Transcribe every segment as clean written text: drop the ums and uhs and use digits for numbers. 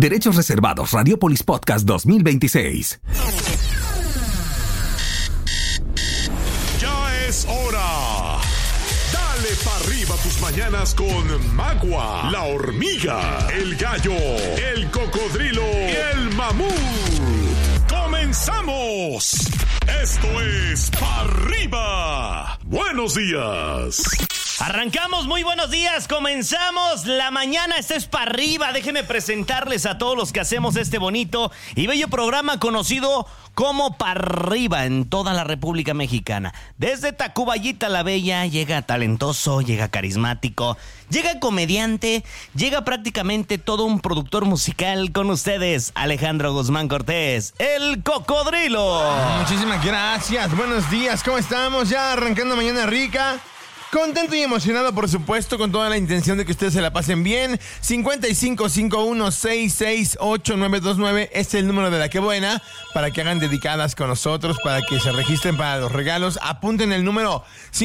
Derechos reservados. Radiopolis Podcast 2026. Ya es hora. Dale pa' arriba tus mañanas con Magua, la hormiga, el gallo, el cocodrilo y el mamut. ¡Comenzamos! Esto es Pa' Arriba. Buenos días. Arrancamos, muy buenos días, comenzamos la mañana, esto es Pa' Arriba. Déjenme presentarles a todos los que hacemos este bonito y bello programa conocido como Pa' Arriba en toda la República Mexicana. Desde Tacubaya la Bella llega talentoso, llega carismático, llega comediante, llega prácticamente todo un productor musical con ustedes, Alejandro Guzmán Cortés, el cocodrilo. Muchísimas gracias, buenos días, ¿cómo estamos? Ya arrancando mañana rica. Contento y emocionado, por supuesto, con toda la intención de que ustedes se la pasen bien. 5551668929 es el número de La Que Buena para que hagan dedicadas con nosotros, para que se registren para los regalos. Apunten el número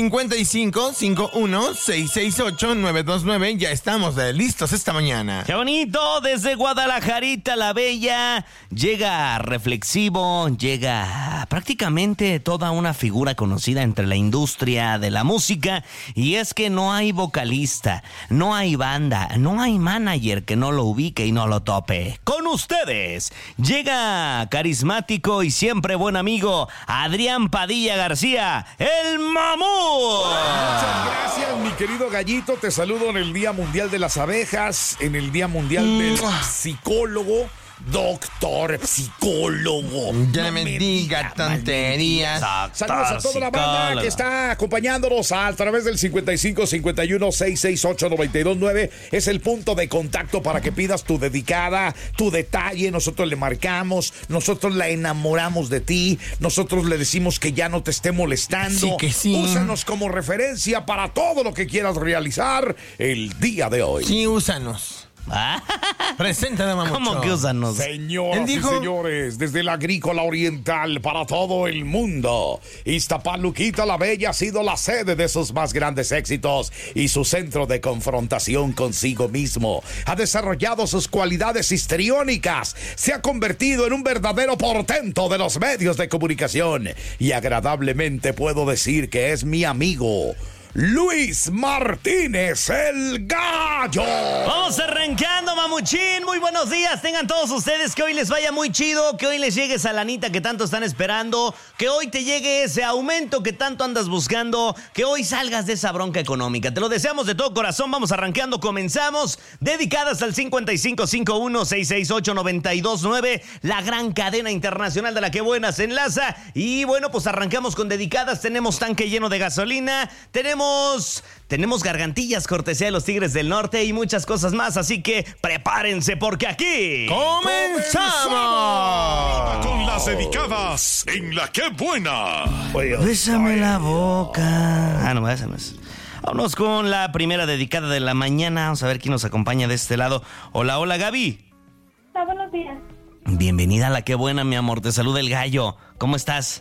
5551668929. Ya estamos listos esta mañana. ¡Qué bonito! Desde Guadalajarita la Bella llega reflexivo, llega prácticamente toda una figura conocida entre la industria de la música. Y es que no hay vocalista, no hay banda, no hay manager que no lo ubique y no lo tope. Con ustedes llega carismático y siempre buen amigo Adrián Padilla García, el mamut. Muchas gracias, mi querido gallito. Te saludo en el Día Mundial de las Abejas, en el Día Mundial del Psicólogo. Doctor, psicólogo. Ya no me diga tonterías. Saludos a toda la banda que está acompañándonos a través del 5551668929. Es el punto de contacto para que pidas tu dedicada, tu detalle. Nosotros le marcamos, nosotros la enamoramos de ti, nosotros le decimos que ya no te esté molestando. Sí, que sí. Úsanos como referencia para todo lo que quieras realizar el día de hoy. Sí, úsanos. Preséntame, mamucho. ¿Cómo que úsanos? Señoras y señores, desde la Agrícola Oriental para todo el mundo, Iztapaluquita la Bella ha sido la sede de sus más grandes éxitos y su centro de confrontación consigo mismo. Ha desarrollado sus cualidades histriónicas, se ha convertido en un verdadero portento de los medios de comunicación y agradablemente puedo decir que es mi amigo Luis Martínez, el gallo. Vamos arrancando, mamuchín. Muy buenos días. Tengan todos ustedes que hoy les vaya muy chido, que hoy les llegue esa lanita que tanto están esperando, que hoy te llegue ese aumento que tanto andas buscando, que hoy salgas de esa bronca económica. Te lo deseamos de todo corazón. Vamos arrancando, comenzamos. Dedicadas al 5551668929, la gran cadena internacional de La Que Buena se enlaza. Y bueno, pues arrancamos con dedicadas. Tenemos tanque lleno de gasolina, tenemos gargantillas cortesía de los Tigres del Norte y muchas cosas más, así que prepárense porque aquí ¡comenzamos! Con las dedicadas en La Que Buena. Bésame la boca. No, bésames. Vámonos con la primera dedicada de la mañana. Vamos a ver quién nos acompaña de este lado. Hola, hola, Gaby. Hola, buenos días. Bienvenida a La Que Buena, mi amor. Te saluda el gallo. ¿Cómo estás?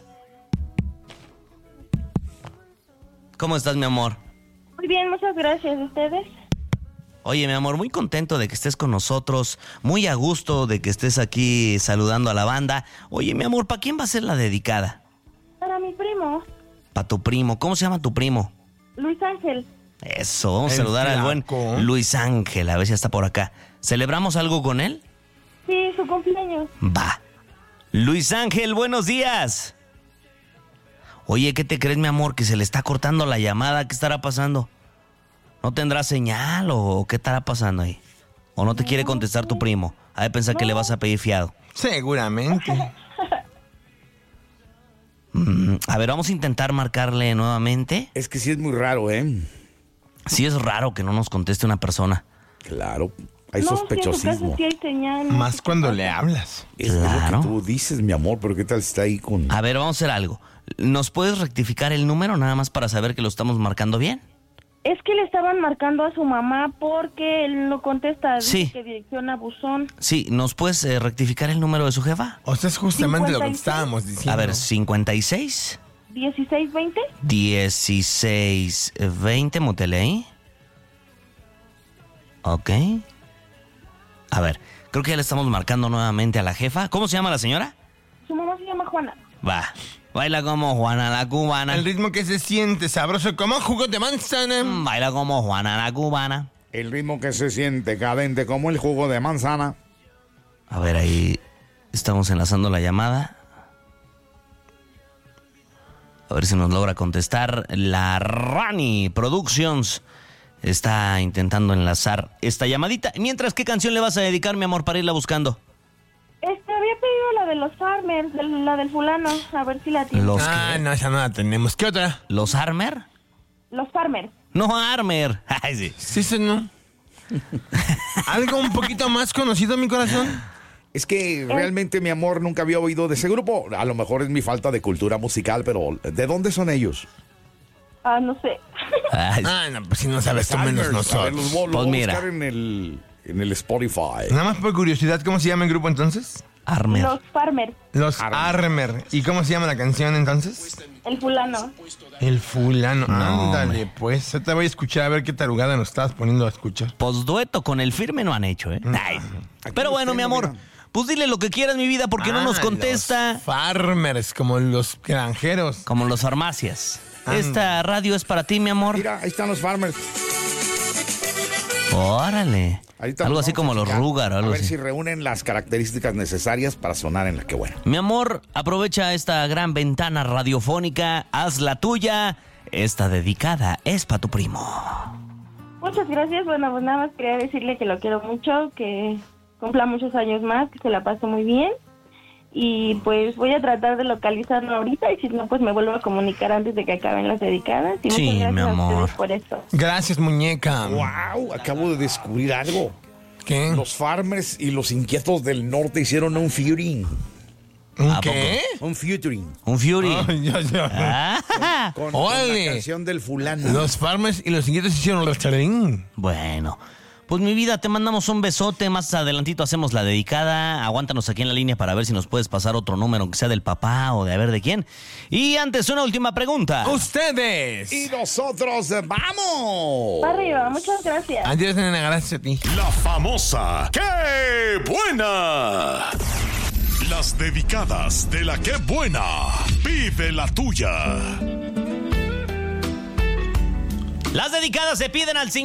¿Cómo estás, mi amor? Muy bien, muchas gracias. ¿Ustedes? Oye, mi amor, muy contento de que estés con nosotros, muy a gusto de que estés aquí saludando a la banda. Oye, mi amor, ¿para quién va a ser la dedicada? Para mi primo. Para tu primo. ¿Cómo se llama tu primo? Luis Ángel. Eso, vamos a saludar al buen Luis Ángel, a ver si está por acá. ¿Celebramos algo con él? Sí, su cumpleaños. Va. Luis Ángel, buenos días. Oye, ¿qué te crees, mi amor? Que se le está cortando la llamada. ¿Qué estará pasando? ¿No tendrá señal o qué estará pasando ahí? ¿O no te quiere contestar tu primo? Ha de pensar que le vas a pedir fiado. Seguramente. A ver, vamos a intentar marcarle nuevamente. Es que sí es muy raro, ¿eh? Sí es raro que no nos conteste una persona. Claro, hay sospechosismo. Sí hay señal, más cuando le hablas. Es Claro. lo que tú dices, mi amor, pero ¿qué tal está ahí con...? A ver, vamos a hacer algo. ¿Nos puedes rectificar el número nada más para saber que lo estamos marcando bien? Es que le estaban marcando a su mamá porque él no contesta. Sí. Dice que dirección a buzón. Sí, ¿nos puedes rectificar el número de su jefa? O sea, es justamente 56. lo que estábamos diciendo. A ver, 56 ¿1620? 1620, motele ahí. Ok. A ver, creo que ya le estamos marcando nuevamente a la jefa. ¿Cómo se llama la señora? Su mamá se llama Juana. Va, baila como Juana la cubana. El ritmo que se siente sabroso como jugo de manzana. Baila como Juana la cubana. El ritmo que se siente cadente como el jugo de manzana. A ver, ahí estamos enlazando la llamada. A ver si nos logra contestar. La Rani Productions está intentando enlazar esta llamadita. Mientras, ¿qué canción le vas a dedicar, mi amor, para irla buscando? Había pedido la de los Farmers, la del fulano, a ver si la tiene. ¿Los Ah, qué? no, esa no la tenemos. ¿Qué otra? ¿Los Armer? Los Farmers. No, Armer. Ay, sí. Sí, sí, no. ¿Algo un poquito más conocido, mi corazón? Es que realmente, mi amor, nunca había oído de ese grupo. A lo mejor es mi falta de cultura musical, pero ¿de dónde son ellos? No sé. Ay, sí. Ah, no, pues si no sabes tú menos Almers. A ver, nosotros. los Pues voy a mira. buscar en el Spotify. Nada más por curiosidad, ¿cómo se llama el grupo entonces? Armer. Los Farmers. Los Armer. ¿Y cómo se llama la canción entonces? El fulano. El fulano. No, Ándale, hombre. pues. Yo te voy a escuchar a ver qué tarugada nos estás poniendo a escuchar. Pues dueto con el Firme no han hecho, ¿eh? Ay. Pero bueno, mi amor, pues dile lo que quieras, mi vida, porque no nos contesta. Los farmers, como los granjeros. Como los farmacias. Esta radio es para ti, mi amor. Mira, ahí están los Farmers. Órale. Ahorita Algo nos así vamos como a los checar, Rugar o a algo ver así. si reúnen las características necesarias para sonar en la que buena. Mi amor, aprovecha esta gran ventana radiofónica, haz la tuya. Esta dedicada es para tu primo. Muchas gracias. Bueno, pues nada más quería decirle que lo quiero mucho, que cumpla muchos años más, que se la pase muy bien. Y pues voy a tratar de localizarlo ahorita y si no, pues me vuelvo a comunicar antes de que acaben las dedicadas. Y Sí, muchas gracias mi a amor. ustedes por esto. Gracias, muñeca. ¡Wow! Acabo de descubrir algo. ¿Qué? Los Farmers y los Inquietos del Norte hicieron un featuring. ¿Un ¿A qué? Un featuring. Un Fury. Ay, ya. Ah, Con ¡Órale! la canción del fulano. Los farmers y los inquietos hicieron el restaurante. bueno, pues mi vida, te mandamos un besote. Más adelantito hacemos la dedicada. Aguántanos aquí en la línea para ver si nos puedes pasar otro número, aunque sea del papá o de a ver de quién. Y antes, una última pregunta. ¡Ustedes! Y nosotros vamos. Para arriba, muchas gracias. Adiós, nena, gracias a ti. La famosa ¡Qué buena! Las dedicadas de la ¡Qué buena! Pide la tuya. Las dedicadas se piden al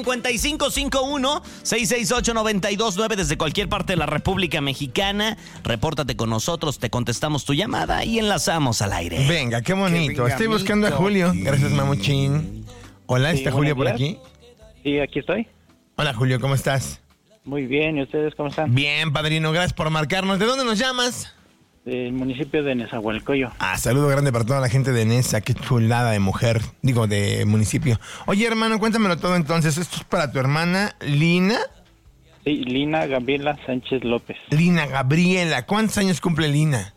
5551-668-929 desde cualquier parte de la República Mexicana. Repórtate con nosotros, te contestamos tu llamada y enlazamos al aire. Venga, qué bonito. Que Estoy venga, buscando a mijo. Julio. Gracias, mamuchín. Hola, Sí, ¿está Julio por buenos aquí? Sí, aquí estoy. Hola, Julio, ¿cómo estás? Muy bien, ¿y ustedes cómo están? Bien, padrino, gracias por marcarnos. ¿De dónde nos llamas? Del municipio de Nezahualcóyotl. Saludo grande para toda la gente de Nesa. Qué chulada de mujer. Digo, de municipio. Oye, hermano, cuéntamelo todo entonces. Esto es para tu hermana Lina. Sí, Lina Gabriela Sánchez López. Lina Gabriela. ¿Cuántos años cumple Lina?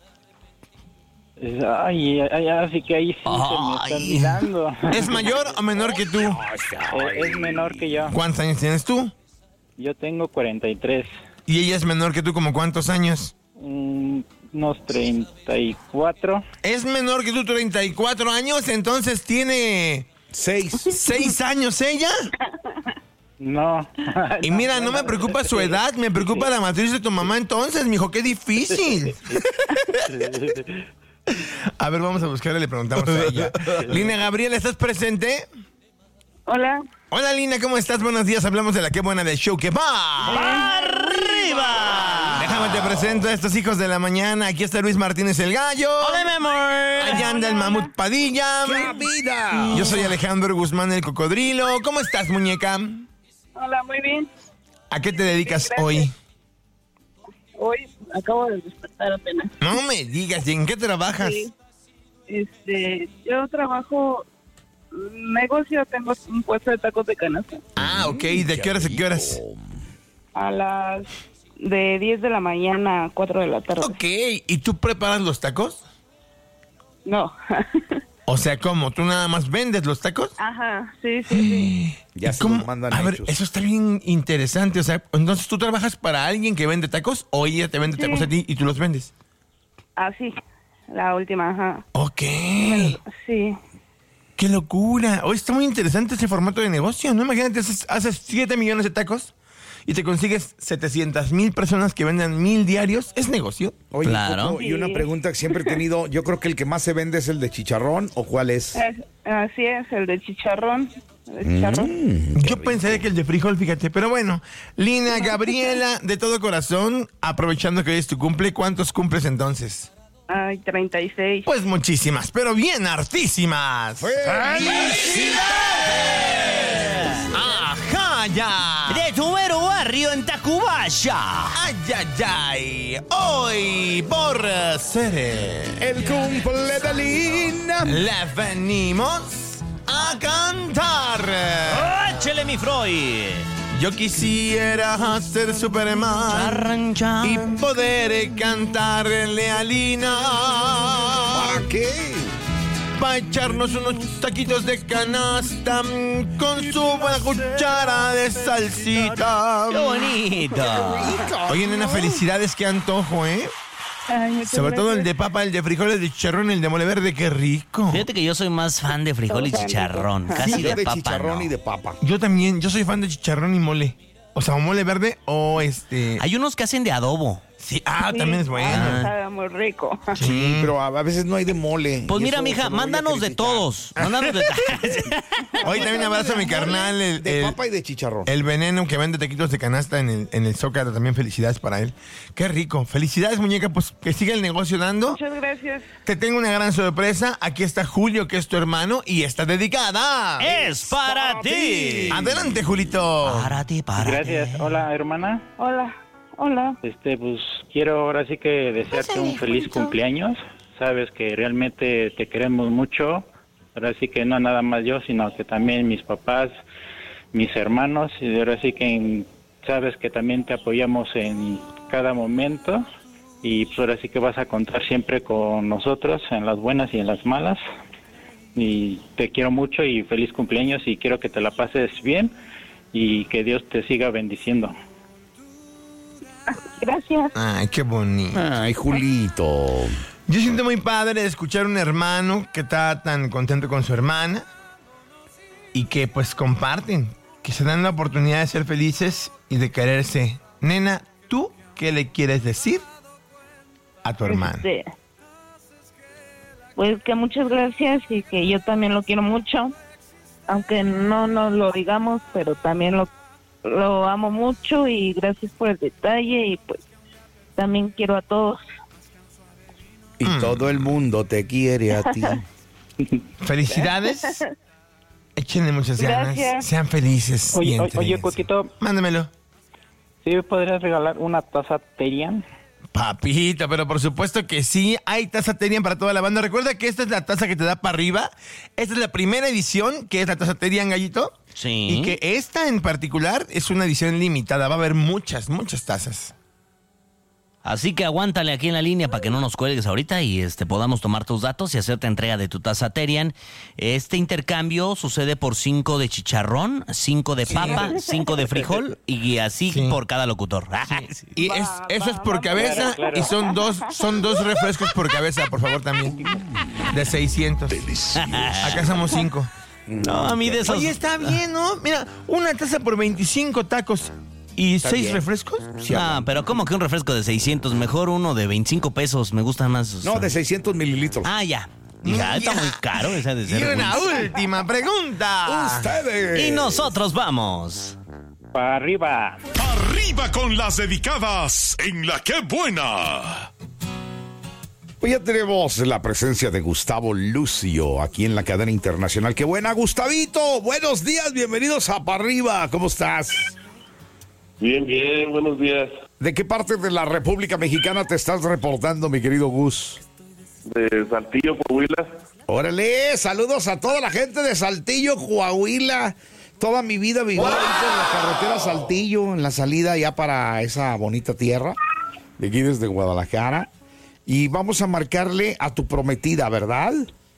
Ay, así que ahí sí se me está Ay. olvidando. ¿Es mayor o menor que tú? Es menor que yo. ¿Cuántos años tienes tú? Yo tengo 43. ¿Y ella es menor que tú como cuántos años? Unos 34. Es menor que tú, 34 años, entonces tiene 6 años ella. No. Y mira, no me preocupa su edad, me preocupa la matriz de tu mamá entonces, mijo, qué difícil. A ver, vamos a buscarle, le preguntamos a ella. Lina Gabriela, ¿estás presente? Hola. Hola, Lina, ¿cómo estás? Buenos días, hablamos de la Qué Buena del show que va. ¡Arriba! Déjame te presento a estos hijos de la mañana. Aquí está Luis Martínez el Gallo. ¡Hola, mi amor! Allá anda el Mamut Padilla. ¡Qué vida! Yo soy Alejandro Guzmán el Cocodrilo. ¿Cómo estás, muñeca? Hola, muy bien. ¿A qué te dedicas hoy? Hoy acabo de despertar apenas. No me digas, ¿y en qué trabajas? Yo trabajo, negocio, tengo un puesto de tacos de canasta. Ah, ok. ¿De qué horas a qué horas? A las de 10 de la mañana a 4 de la tarde. Ok. ¿Y tú preparas los tacos? No. O sea, ¿cómo? ¿Tú nada más vendes los tacos? Ajá, sí. Ya se ¿Cómo? los mandan A ver, hechos. eso está bien interesante. O sea, entonces tú trabajas para alguien que vende tacos o ella te vende Sí. tacos a ti y tú los vendes. Así, la última, ajá. Ok. Sí. ¡Qué locura! Hoy está muy interesante ese formato de negocio, ¿no? Imagínate, haces 7 millones de tacos y te consigues 700,000 personas que vendan 1,000 diarios, es negocio. Oye, Claro. Coco, y una pregunta que siempre he tenido, yo creo que el que más se vende es el de chicharrón, ¿o cuál es? Así es, el de chicharrón. Yo pensaría que el de frijol, fíjate, pero bueno. Lina Gabriela, de todo corazón, aprovechando que hoy es tu cumple, ¿cuántos cumples entonces? Ay, 36. Pues muchísimas, pero bien hartísimas. ¡Felicidades! ¡Ajá, ya! De tu mero barrio en Tacubaya. ¡Ay, ay, ay! Hoy, por ser El cumple de Lina. le venimos a cantar. ¡Échele, mi Freud! Yo quisiera ser Superman Arrancha. y poder cantarle a Lina. ¿Para qué? Pa' echarnos unos taquitos de canasta con su buena cuchara de salsita. ¡Qué bonito! Oye, nena, felicidades, qué antojo, ¿eh? Ay, muchas Sobre todo el gracias. de papa, el de frijoles, el de chicharrón, el de mole verde, qué rico. Fíjate que yo soy más fan de frijol y chicharrón. Casi Yo de de papa, chicharrón no. y de papa. Yo también, yo soy fan de chicharrón y mole. O sea, o mole verde o Hay unos que hacen de adobo. Sí, también es bueno. Está muy rico. Sí, pero a veces no hay de mole. Pues Y mira, eso mija, se lo voy a mándanos de criticar. todos. Mándanos de Hoy también abrazo a mi carnal, De papa y de chicharrón. el veneno que vende taquitos de canasta en el Zócalo. También felicidades para él. Qué rico. Felicidades, muñeca, pues que siga el negocio dando. Muchas gracias. Te tengo una gran sorpresa. Aquí está Julio, que es tu hermano, y está dedicada. ¡Es para ti! Adelante, Julito. Párate, párate. Gracias. Hola, hermana. Hola. Hola. Pues quiero ahora sí que desearte un feliz cumpleaños. Sabes que realmente te queremos mucho. Ahora sí que no nada más yo, sino que también mis papás, mis hermanos. Y ahora sí que sabes que también te apoyamos en cada momento. Y pues ahora sí que vas a contar siempre con nosotros en las buenas y en las malas. Y te quiero mucho y feliz cumpleaños y quiero que te la pases bien y que Dios te siga bendiciendo. Gracias. Ay, qué bonito. Ay, Julito. Yo siento muy padre escuchar un hermano que está tan contento con su hermana y que pues comparten, que se dan la oportunidad de ser felices y de quererse. Nena, ¿tú qué le quieres decir a tu hermano? Pues que muchas gracias y que yo también lo quiero mucho. Aunque no nos lo digamos, pero también lo amo mucho y gracias por el detalle y pues también quiero a todos. Y todo el mundo te quiere a ti. Felicidades. Échenle muchas ganas. Gracias. Sean felices. y Oye, entréguense. Coquito, Mándamelo. ¿sí me podrías regalar una taza Terian? Papito, pero por supuesto que sí, hay taza Terian para toda la banda. Recuerda que esta es la taza que te da para arriba. Esta es la primera edición, que es la taza Terian, Gallito. Sí. Y que esta en particular es una edición limitada. Va a haber muchas tazas. Así que aguántale aquí en la línea para que no nos cuelgues ahorita y podamos tomar tus datos y hacerte entrega de tu taza Terian. Este intercambio sucede por 5 de chicharrón, 5 de papa, 5 de frijol y así Sí. por cada locutor. Y eso es por cabeza Claro. y son dos refrescos por cabeza, por favor, también. De 600. Acá somos 5. No, a mí de esos... Oye, está bien, ¿no? Mira, una taza por 25 tacos y 6 bien. refrescos. Sí, Ah, pero ¿cómo que un refresco de 600? Mejor uno de 25 pesos, me gusta más. o sea. No, de 600 mililitros. Ah, ya. Ya, está muy caro esa de Y ser. una última pregunta. Ustedes. Y nosotros vamos. Para arriba. Arriba con las dedicadas en La Qué Buena. Hoy ya tenemos la presencia de Gustavo Lucio aquí en la cadena internacional. ¡Qué buena, Gustavito! Buenos días, bienvenidos a Pa' Arriba. ¿Cómo estás? Bien, bien, buenos días. ¿De qué parte de la República Mexicana te estás reportando, mi querido Gus? De Saltillo, Coahuila. Órale, saludos a toda la gente de Saltillo, Coahuila. Toda mi vida viví ahí por la carretera Saltillo, en la salida ya para esa bonita tierra, de aquí desde Guadalajara. Y vamos a marcarle a tu prometida, ¿verdad?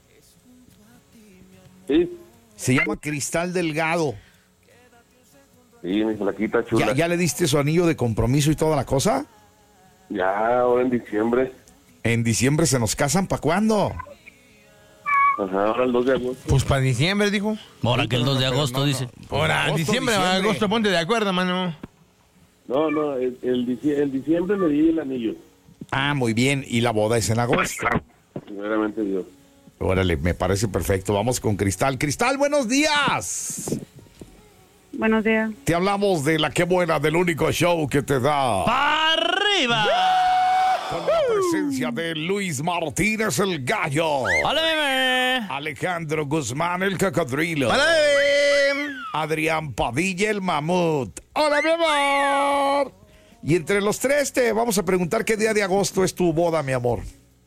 Sí, Se llama Cristal Delgado. sí, mi flaquita chula. ¿Ya le diste su anillo de compromiso y toda la cosa? Ya, ahora en diciembre. En diciembre se nos casan, ¿para cuándo? Ajá, ahora el 2 de agosto. Pues para diciembre, dijo. Ahora que el 2 de agosto, dice. Ahora, Agosto, diciembre, diciembre. agosto, ponte de acuerdo, mano. No, en diciembre le di el anillo. Ah, muy bien. Y la boda es en agosto. Primeramente Dios. Órale, me parece perfecto. Vamos con Cristal. Cristal, buenos días. Buenos días. Te hablamos de la Qué Buena, del único show que te da. ¡Arriba! Con la presencia de Luis Martínez, el gallo. ¡Hola, bebé! Alejandro Guzmán, el cocodrilo. ¡Hola, bebé! Adrián Padilla, el mamut. ¡Hola, mi amor! Y entre los tres te vamos a preguntar qué día de agosto es tu boda, mi amor.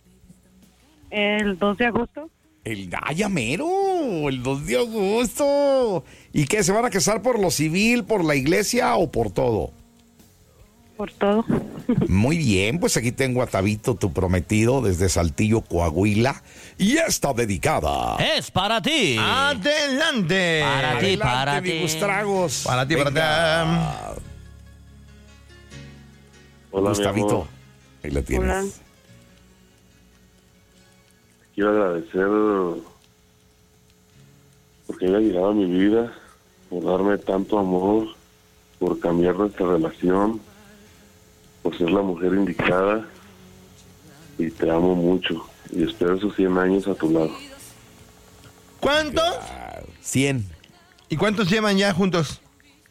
El 2 de agosto. El mero, el 2 de agosto. ¿Y qué, se van a casar por lo civil, por la iglesia o por todo? Por todo. Muy bien, pues aquí tengo a Tabito, tu prometido, desde Saltillo, Coahuila. Y esta dedicada. Es para ti. ¡Adelante! Para ti, Adelante, para mi ti. Gustragos. Para ti, para Venga. ti. Hola, mi Gustavito, amor. ahí la tienes. Hola. Quiero agradecer porque haya llegado a mi vida, por darme tanto amor, por cambiar nuestra relación, por ser la mujer indicada. Y te amo mucho. Y espero esos 100 años a tu lado. ¿Cuántos? 100. ¿Y cuántos llevan ya juntos?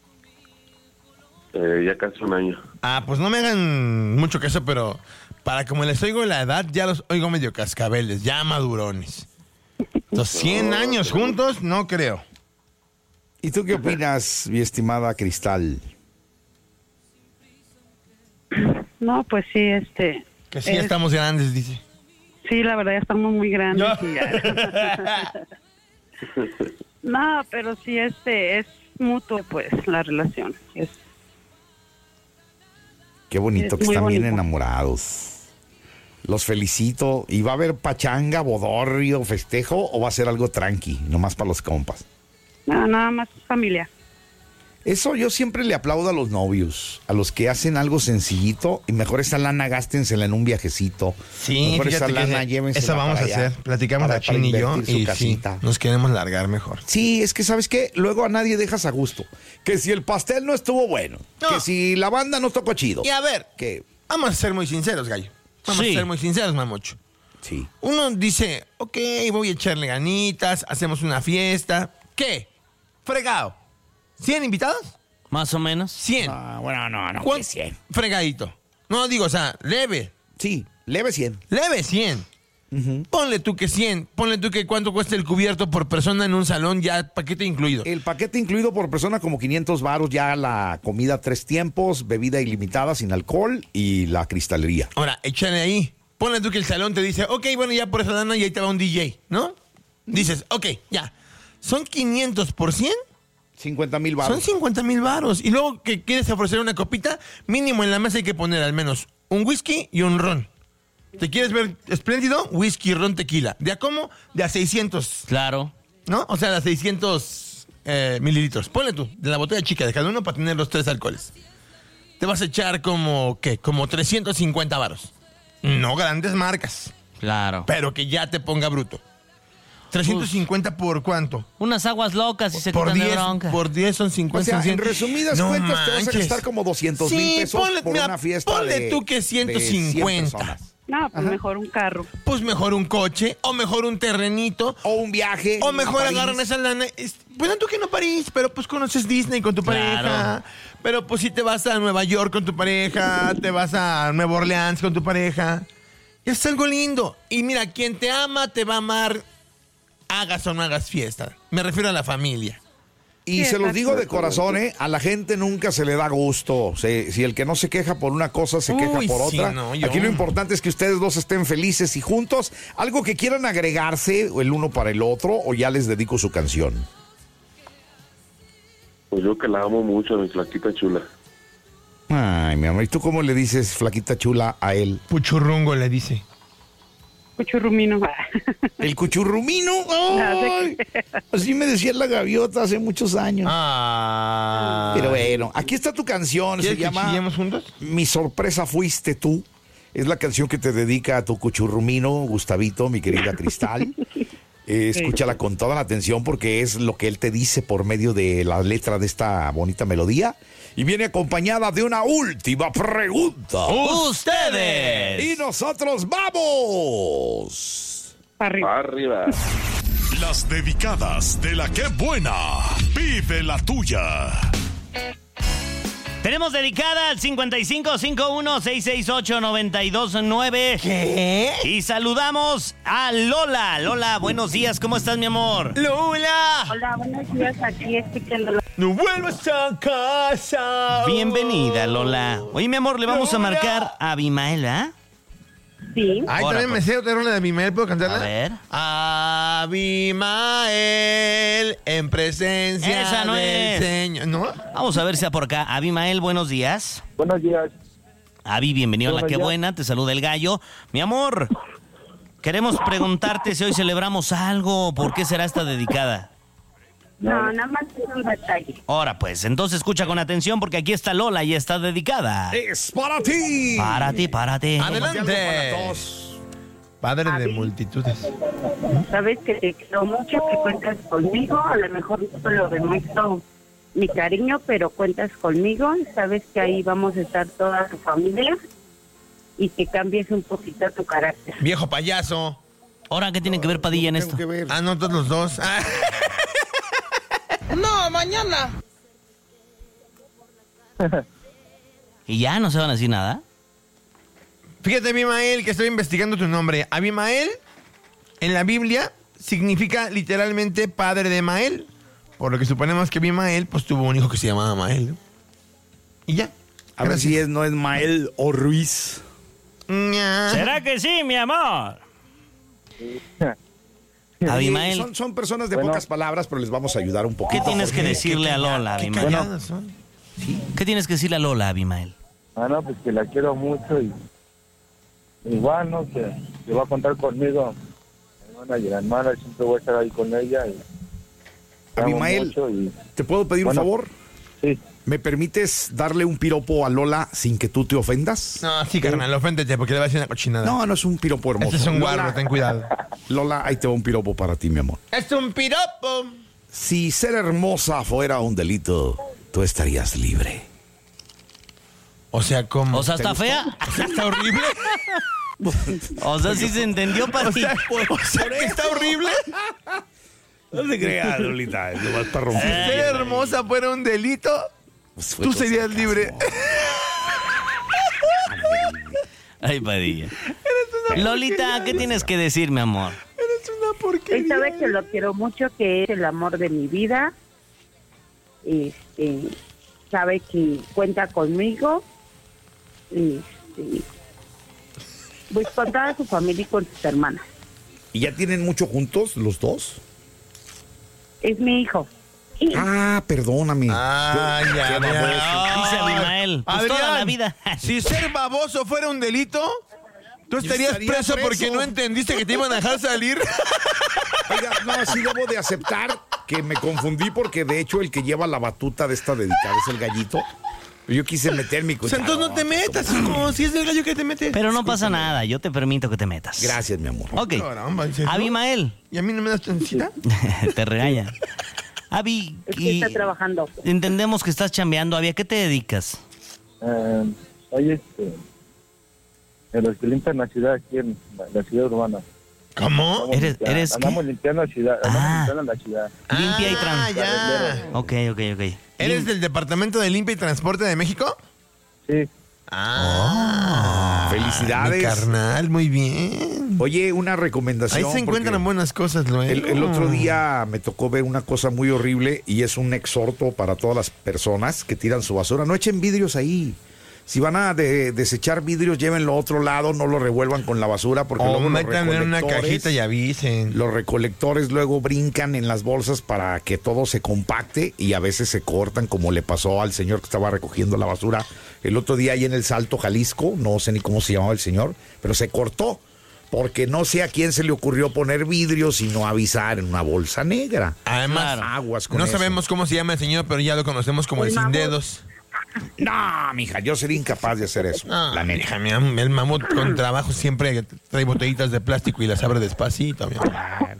Ya casi un año. Ah, pues no me hagan mucho caso, pero para como les oigo la edad, ya los oigo medio cascabeles, ya madurones. Los 100 años juntos, no creo. ¿Y tú qué opinas, mi estimada Cristal? No, pues sí, Que sí, ya estamos grandes, dice. Sí, la verdad ya estamos muy grandes. No. Y ya. No, pero sí, es mutuo, pues, la relación. Qué bonito Es que muy están bien bonito. enamorados. Los felicito. ¿Y va a haber pachanga, bodorrio, festejo o va a ser algo tranqui, nomás para los compas? No, nada más familia. Eso yo siempre le aplaudo a los novios, a los que hacen algo sencillito y mejor esa lana gástensela en un viajecito. Sí, mejor fíjate esa lana que llévensela eso vamos a para allá, hacer. Platicamos para a Chin y yo invertir su y sí, casita. nos queremos largar mejor. Sí, es que ¿sabes qué? Luego a nadie dejas a gusto. Que si el pastel no estuvo bueno, No. que si la banda no tocó chido. Y a ver, Que vamos a ser muy sinceros, gallo. Vamos Sí. a ser muy sinceros, mamocho. sí. Uno dice, ok, voy a echarle ganitas, hacemos una fiesta. ¿Qué? Fregado. ¿100 invitados? Más o menos. 100. Ah, bueno, no, ¿Cuán- que 100. Fregadito. No, digo, o sea, leve. Sí, leve 100. Leve 100. Ponle tú que 100. Ponle tú que cuánto cuesta el cubierto por persona en un salón, ya paquete incluido. El paquete incluido por persona como 500 varos, ya la comida 3 tiempos, bebida ilimitada sin alcohol y la cristalería. Ahora, échale ahí. Ponle tú que el salón te dice, ok, bueno, ya por esa lana y ahí te va un DJ, ¿no? Dices, ok, ya. ¿Son 500 por 100? 50,000 Son varos. 50,000 varos. Y luego que quieres ofrecer una copita, mínimo en la mesa hay que poner al menos un whisky y un ron. ¿Te quieres ver espléndido? Whisky, ron, tequila. ¿De a cómo? De a 600, Claro. ¿no? O sea, de a 600 mililitros. Ponle tú, de la botella chica de cada uno para tener los 3 alcoholes. Te vas a echar como, ¿qué? Como 350 varos. No grandes marcas, Claro. pero que ya te ponga bruto. 350 por cuánto? Unas aguas locas y se Por quitan de 10, bronca. por 10 son O 50. sea, son 100. en resumidas No cuentas te vas a manches. gastar como 200,000 Sí, pesos ponle- por mira, una fiesta ponle de, tú que de 150. 100 personas. No, pues mejor un carro. Pues mejor un coche, o mejor un terrenito, O un viaje. o mejor a París. agarran esa lana. Bueno, tú que no París, pero pues conoces Disney con tu Claro. pareja. Pero pues si te vas a Nueva York con tu pareja, te vas a Nueva Orleans con tu pareja. Es algo lindo. Y mira, quien te ama te va a amar, hagas o no hagas fiesta. Me refiero a la familia. Y Sí, se los exacto. digo de corazón, a la gente nunca se le da gusto. Si el que no se queja por una cosa, se queja Uy, por sí, otra. no, yo- Aquí lo importante es que ustedes dos estén felices y juntos. Algo que quieran agregarse el uno para el otro, o ya les dedico su canción. Pues yo que la amo mucho a mi flaquita chula. Ay, mi amor, ¿y tú cómo le dices, flaquita chula, a él? Puchurrungo le dice. Cuchurrumino. ¿El cuchurrumino? ¡Ay! Así me decía la gaviota hace muchos años. Ah. Pero bueno, aquí está tu canción, se ¿Quieres que llama chillemos juntos? Mi sorpresa fuiste tú. Es la canción que te dedica a tu cuchurrumino, Gustavito, mi querida Cristal. Escúchala con toda la atención porque es lo que él te dice por medio de la letra de esta bonita melodía. Y viene acompañada de una última pregunta. ¡Ustedes! Y nosotros vamos. Arriba. Las dedicadas de la que buena. Vive la tuya. Tenemos dedicada al 5551-668-929. ¿Qué? Y saludamos a Lola. Lola, buenos días. ¿Cómo estás, mi amor? ¡Lola! Hola, buenos días, aquí escuchando. ¡No vuelvas a casa! Bienvenida, Lola. Oye, mi amor, le vamos a Lola. marcar a Abimael, ¿ah? Sí, Ay, Ahora, también pues. me sé otra rola de Abimael, ¿puedo cantarla? A ver. Abimael, en presencia Esa no del es. Señor. ¿No? Vamos a ver si está por acá. Abimael, buenos días. Buenos días. Abi, bienvenido a La Buenos Que días. Buena. Te saluda el gallo. Mi amor, queremos preguntarte si hoy celebramos algo. ¿Por qué será esta dedicada? no, nada más es un detalle. Ahora pues, entonces escucha con atención porque aquí está Lola y está dedicada. Es para ti. Párate. Adelante. Para todos. Padre de multitudes. Sabes que te quiero mucho, que cuentas conmigo. A lo mejor no te lo demuestro mi cariño, pero cuentas conmigo. Sabes que ahí vamos a estar toda tu familia y que cambies un poquito tu carácter. Viejo payaso. Ahora, ¿qué tiene que ver Padilla en esto? Tengo que ver. Ah, no, todos los dos. Ah. ¿Y ya no se van a decir nada? Fíjate, Abimael, que estoy investigando tu nombre. Abimael, en la Biblia, significa literalmente padre de Mael. Por lo que suponemos que Abimael, pues tuvo un hijo que se llamaba Mael, ¿no? Y ya. A ver si no es Mael o Ruiz. Ña. ¿Será que sí, mi amor? Abimael, Son personas de pocas palabras, pero les vamos a ayudar un poquito. ¿qué tienes que decirle a Lola, Qué Abimael? callados son. ¿Qué tienes que decirle a Lola, Abimael? No, pues que la quiero mucho y igual, ¿no? Que va a contar conmigo. Mi hermana y la hermana, siempre voy a estar ahí con ella. Y te amo Abimael, mucho y- ¿te puedo pedir un Bueno. favor? Sí. ¿Me permites darle un piropo a Lola sin que tú te ofendas? No, sí, carnal, oféndete porque le va a decir una cochinada. No, no es un piropo hermoso. Este es un Lola, guarro, ten cuidado. Lola, ahí te va un piropo para ti, mi amor. ¡Es un piropo! Si ser hermosa fuera un delito, tú estarías libre. O sea, ¿cómo? O sea, ¿está fea? O sea, ¿está horrible? O sea, ¿sí se entendió, O Pati? sea, ¿que está horrible? No te creas, Lolita, es nomás para Si romper. ser hermosa fuera un delito, Pues fue tú cosa serías de libre. caso. Ay, Padilla. Lolita, ¿qué tienes que decir, mi amor? Eres una porquería. Él sabe que lo quiero mucho, que es el amor de mi vida. Sabe que cuenta conmigo. Pues con toda su familia y con sus hermanas. ¿Y ya tienen mucho juntos los dos? Es mi hijo. Y Ah, perdóname. Ah, ya, Qué baboso. ya. Dice Abimael, pues Adrián, toda la vida. Si ser baboso fuera un delito, tú estarías estaría preso preso. porque no entendiste que te iban a dejar salir. Oiga, no, sí debo de aceptar que me confundí porque de hecho el que lleva la batuta de esta dedicada es el gallito. Yo quise meter mi O sea, cuchara. entonces no te metas, hijo. Si es el gallo que te mete. Pero no pasa nada, yo te permito que te metas. Gracias, mi amor. Ok. Caramba, ¿en serio? Abimael, ¿Y a mí no me das chancita? te regaña. Abi, es que está trabajando. entendemos que estás chambeando. Abi, ¿a qué te dedicas? Soy de los que limpian la ciudad aquí en la ciudad urbana. ¿Cómo? Andamos limpiando la ciudad, Ah. limpiando la ciudad. Limpia y Ah, ya. Ok. ¿Eres del Departamento de Limpia y Transporte de México? Sí. Ah. Felicidades. Mi carnal, muy bien. Oye, una recomendación. Ahí se encuentran porque buenas cosas, luego. el otro día me tocó ver una cosa muy horrible y es un exhorto para todas las personas que tiran su basura. No echen vidrios ahí. Si van a desechar vidrios, llévenlo a otro lado, no lo revuelvan con la basura porque O luego los metan en una recolectores- cajita y avisen. Los recolectores luego brincan en las bolsas para que todo se compacte y a veces se cortan, como le pasó al señor que estaba recogiendo la basura el otro día ahí en el Salto, Jalisco. No sé ni cómo se llamaba el señor, pero se cortó porque no sé a quién se le ocurrió poner vidrios y no avisar en una bolsa negra. Además, Claro. Aguas con no eso. sabemos cómo se llama el señor, pero ya lo conocemos como el El sin mamut. dedos. No, mija, yo sería incapaz de hacer eso. La neta. hija, el mamut con trabajo siempre trae botellitas de plástico y las abre despacito, mi amor.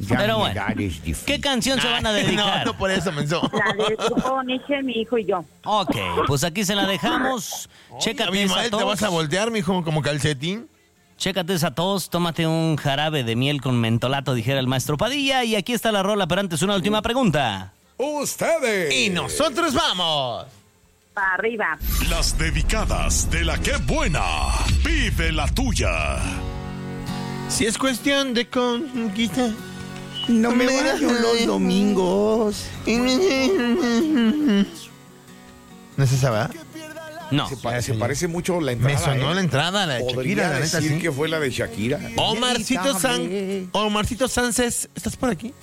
Pero bueno, ¿qué canción se van a dedicar? No, por eso, menso. La de grupo Nietzsche, mi hijo y yo. Ok, pues aquí se la dejamos. Chécate esa Abimael, ¿te vas a tos. voltear, mijo, como calcetín? Chécate esa tos, tómate un jarabe de miel con mentolato, dijera el maestro Padilla. Y aquí está la rola, pero antes una última pregunta. Ustedes. Y nosotros vamos. Para arriba. Las dedicadas de la que buena. Vive la tuya. Si es cuestión de conquista. No me baño los domingos. ¿No es esa, verdad? No. Se parece mucho la entrada. Me sonó la entrada, la de Podría Shakira, la neta, decir sí. que fue la de Shakira. Omarcito Sánchez, ¿estás por aquí?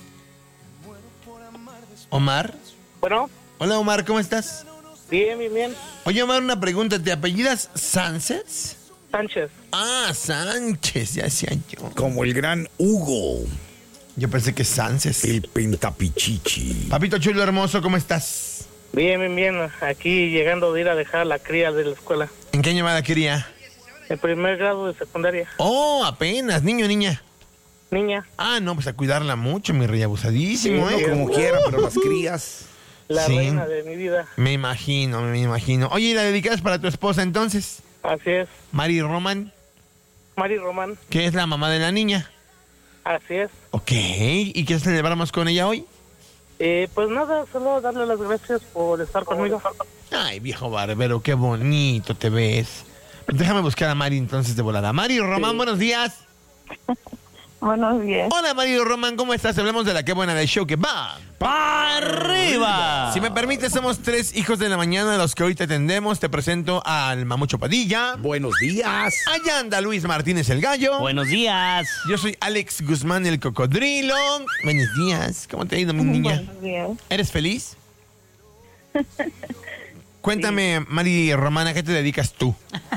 Omar. Bueno, Hola, Omar, ¿cómo estás? bien, bien, bien. Oye, Omar, una pregunta. ¿Te apellidas Sánchez? Sánchez. Ah, Sánchez, ya decía yo. Como el gran Hugo, Yo pensé que Sánchez. el pentapichichi. Papito chulo hermoso, ¿cómo estás? Bien, bien, bien. Aquí llegando de ir a dejar a la cría de la escuela. ¿En qué año va la cría? En primer grado de secundaria. Oh, apenas, niño, niña. Niña, Ah, no, pues a cuidarla mucho, mi rey, abusadísimo, Uno ¿eh? como quiera, pero las crías. la Sí. reina de mi vida. Me imagino, me imagino. Oye, ¿y la dedicas para tu esposa entonces? Así es. Mari Roman, Mari Román. que es la mamá de la niña. Así es. Ok, ¿y qué celebramos con ella hoy? Pues nada, solo darle las gracias por estar conmigo. Ay, viejo barbero, qué bonito te ves. Déjame buscar a Mari entonces de volada. Mari Román, buenos días. Buenos días. Hola, Mari Román, ¿cómo estás? Hablemos de la qué buena del show que va. ¡Pa' arriba! Si me permites, somos 3 hijos de la mañana, los que hoy te atendemos. Te presento al Mamucho Padilla. Buenos días. Allá anda Luis Martínez el Gallo. Buenos días. Yo soy Alex Guzmán el Cocodrilo. Buenos días. ¿Cómo te ha ido, mi niña? Buenos días. ¿Eres feliz? Cuéntame, Mari Román, ¿a qué te dedicas tú?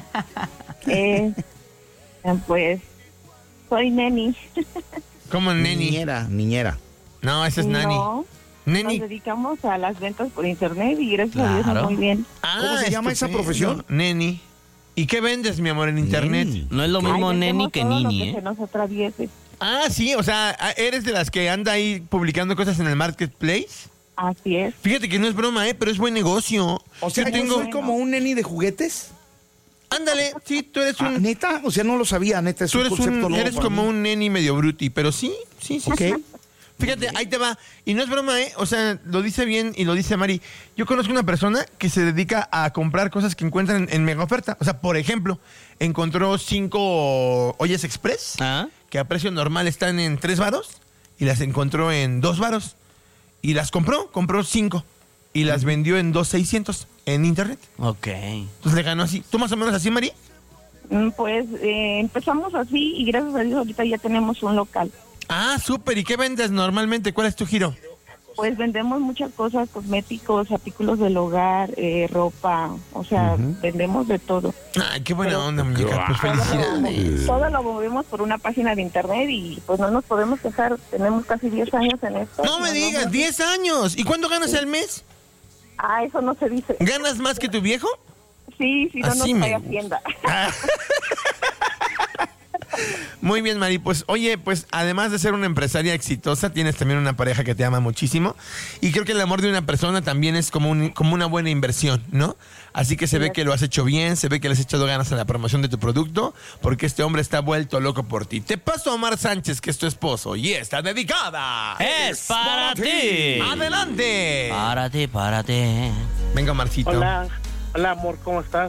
Pues soy neni. ¿Cómo neni? Niñera. No, esa es nani. No, Neni. nos dedicamos a las ventas por internet y gracias a Dios Claro. muy bien. ¿Cómo se llama esa profesión? Neni. ¿Y qué vendes, mi amor, en internet? Neni. No es lo mismo Ay, neni vendemos que todo lo nini, que ¿eh? se nos atraviese. Ah, sí, o sea, eres de las que anda ahí publicando cosas en el marketplace. Así es. Fíjate que no es broma, pero es buen negocio. O sea, yo yo tengo... soy como un neni de juguetes. Ándale, sí, tú eres un... ¿Neta? O sea, no lo sabía, neta. Es Tú un eres, concepto nuevo eres para como mí. un neni medio bruti, pero sí. Ok. Fíjate, ahí te va. Y no es broma, ¿eh? O sea, lo dice bien y lo dice Mari. Yo conozco una persona que se dedica a comprar cosas que encuentran en mega oferta. O sea, por ejemplo, encontró 5 ollas express ¿Ah? que a precio normal están en 3 varos y las encontró en 2 varos. Y las compró 5 y las vendió en 2,600 en internet. Ok. Entonces le ganó así. ¿Tú más o menos así, Mari? Pues empezamos así y gracias a Dios ahorita ya tenemos un local. Ah, súper. ¿Y qué vendes normalmente? ¿Cuál es tu giro? Pues vendemos muchas cosas, cosméticos, artículos del hogar, ropa, o sea, vendemos de todo. Ay, qué buena onda, muñeca. Pues felicidades. Todo lo movemos por una página de internet y pues no nos podemos quejar. Tenemos casi 10 años en esto. No me digas, 10 años. ¿Y cuánto ganas al mes? Ah, eso no se dice. ¿Ganas más que tu viejo? Sí, no Así nos me cae gusta. Hacienda. Muy bien, Mari. Pues, oye, pues además de ser una empresaria exitosa, tienes también una pareja que te ama muchísimo. Y creo que el amor de una persona también es como una buena inversión, ¿no? Así que se ve que lo has hecho bien, se ve que le has echado ganas a la promoción de tu producto, porque este hombre está vuelto loco por ti. Te paso a Omar Sánchez, que es tu esposo, y está dedicada. ¡Es para ti! ¡Adelante! Párate. Venga, Omarcito. Hola, amor, ¿cómo estás?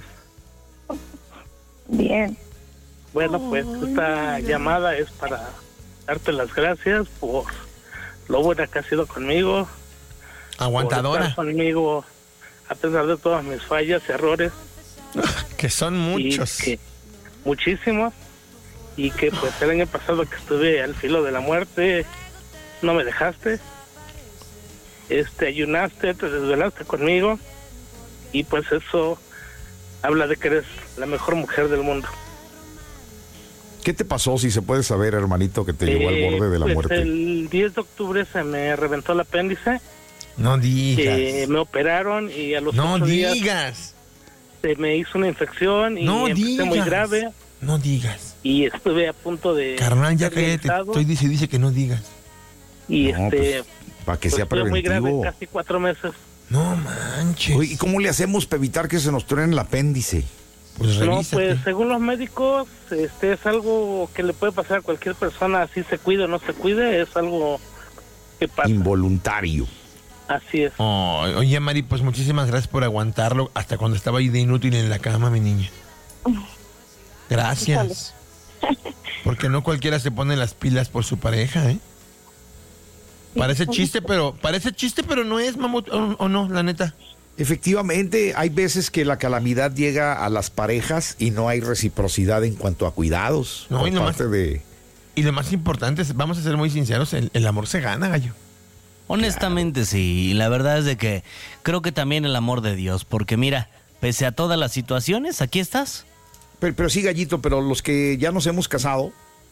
Bien. Bueno, pues esta llamada es para darte las gracias por lo buena que has sido conmigo. Por Aguantadora. estar conmigo a pesar de todas mis fallas y errores. Que son muchos. Y que, muchísimos. Y que pues el año pasado que estuve al filo de la muerte, no me dejaste. Ayunaste, te desvelaste conmigo. Y pues eso habla de que eres la mejor mujer del mundo. ¿Qué te pasó, si se puede saber, hermanito, que te llevó al borde de la pues muerte? El 10 de octubre se me reventó el apéndice. No digas. Me operaron y a los No 8 días digas. se me hizo una infección y No empecé digas. muy grave. No digas. Y estuve a punto de... Carnal, ya ser cállate. realizado. Estoy dice que no digas. Y No, pues, para que sea estuve muy grave, preventivo. casi 4 meses. No manches. Oye, ¿y cómo le hacemos para evitar que se nos truene el apéndice? Pues No, revísate. pues según los médicos, es algo que le puede pasar a cualquier persona, así se cuide o no se cuide, es algo que pasa. Involuntario. Así es. Oh, oye, Mari, pues muchísimas gracias por aguantarlo hasta cuando estaba ahí de inútil en la cama, mi niña. Gracias. Porque no cualquiera se pone las pilas por su pareja, ¿eh? Parece chiste, pero no es, mamut, o no, la neta. Efectivamente, hay veces que la calamidad llega a las parejas y no hay reciprocidad en cuanto a cuidados. No, por y lo más- parte de... Y lo más importante es, vamos a ser muy sinceros, el amor se gana, gallo. Honestamente sí, y la verdad es de que creo que también el amor de Dios, porque mira, pese a todas las situaciones, aquí estás. Pero sí, Gallito, pero los que ya nos hemos casado,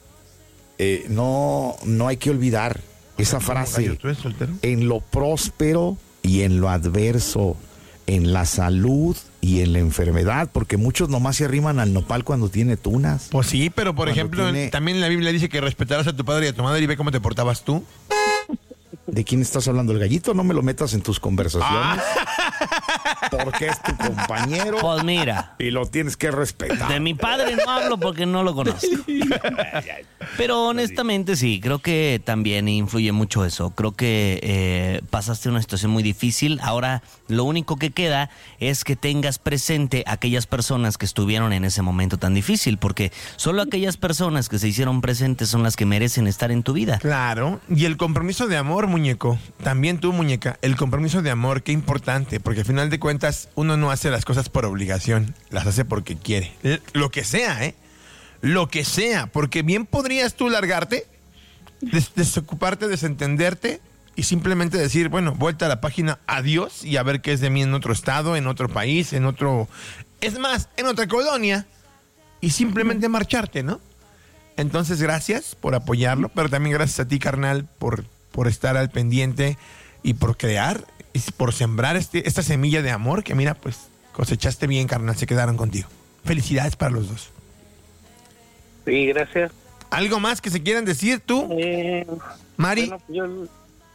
no hay que olvidar esa frase. Gallo, ¿tú eres soltero? En lo próspero y en lo adverso, en la salud y en la enfermedad, porque muchos nomás se arriman al nopal cuando tiene tunas. Pues sí, pero por Cuando ejemplo, tiene- también la Biblia dice que respetarás a tu padre y a tu madre y ve cómo te portabas tú. ¿De quién estás hablando? ¿El Gallito? No me lo metas en tus conversaciones. Porque es tu compañero Pues mira, y lo tienes que respetar. de mi padre no hablo porque no lo conozco. Pero honestamente sí, creo que también influye mucho eso. Creo que pasaste una situación muy difícil. Ahora lo único que queda es que tengas presente a aquellas personas que estuvieron en ese momento tan difícil, porque solo aquellas personas que se hicieron presentes son las que merecen estar en tu vida. Claro, y el compromiso de amor, muñeco, también tú, muñeca, el compromiso de amor, qué importante, porque al final de cuentas uno no hace las cosas por obligación, las hace porque quiere. Lo que sea, ¿eh? Lo que sea, porque bien podrías tú largarte, desocuparte, desentenderte y simplemente decir, bueno, vuelta a la página, adiós y a ver qué es de mí en otro estado, en otro país, en otro... Es más, en otra colonia y simplemente marcharte, ¿no? Entonces, gracias por apoyarlo, pero también gracias a ti, carnal, por estar al pendiente y por crear, y por sembrar esta semilla de amor que, mira, pues cosechaste bien, carnal, se quedaron contigo. Felicidades para los dos. Sí, gracias. ¿Algo más que se quieran decir tú, Mari? Bueno, yo,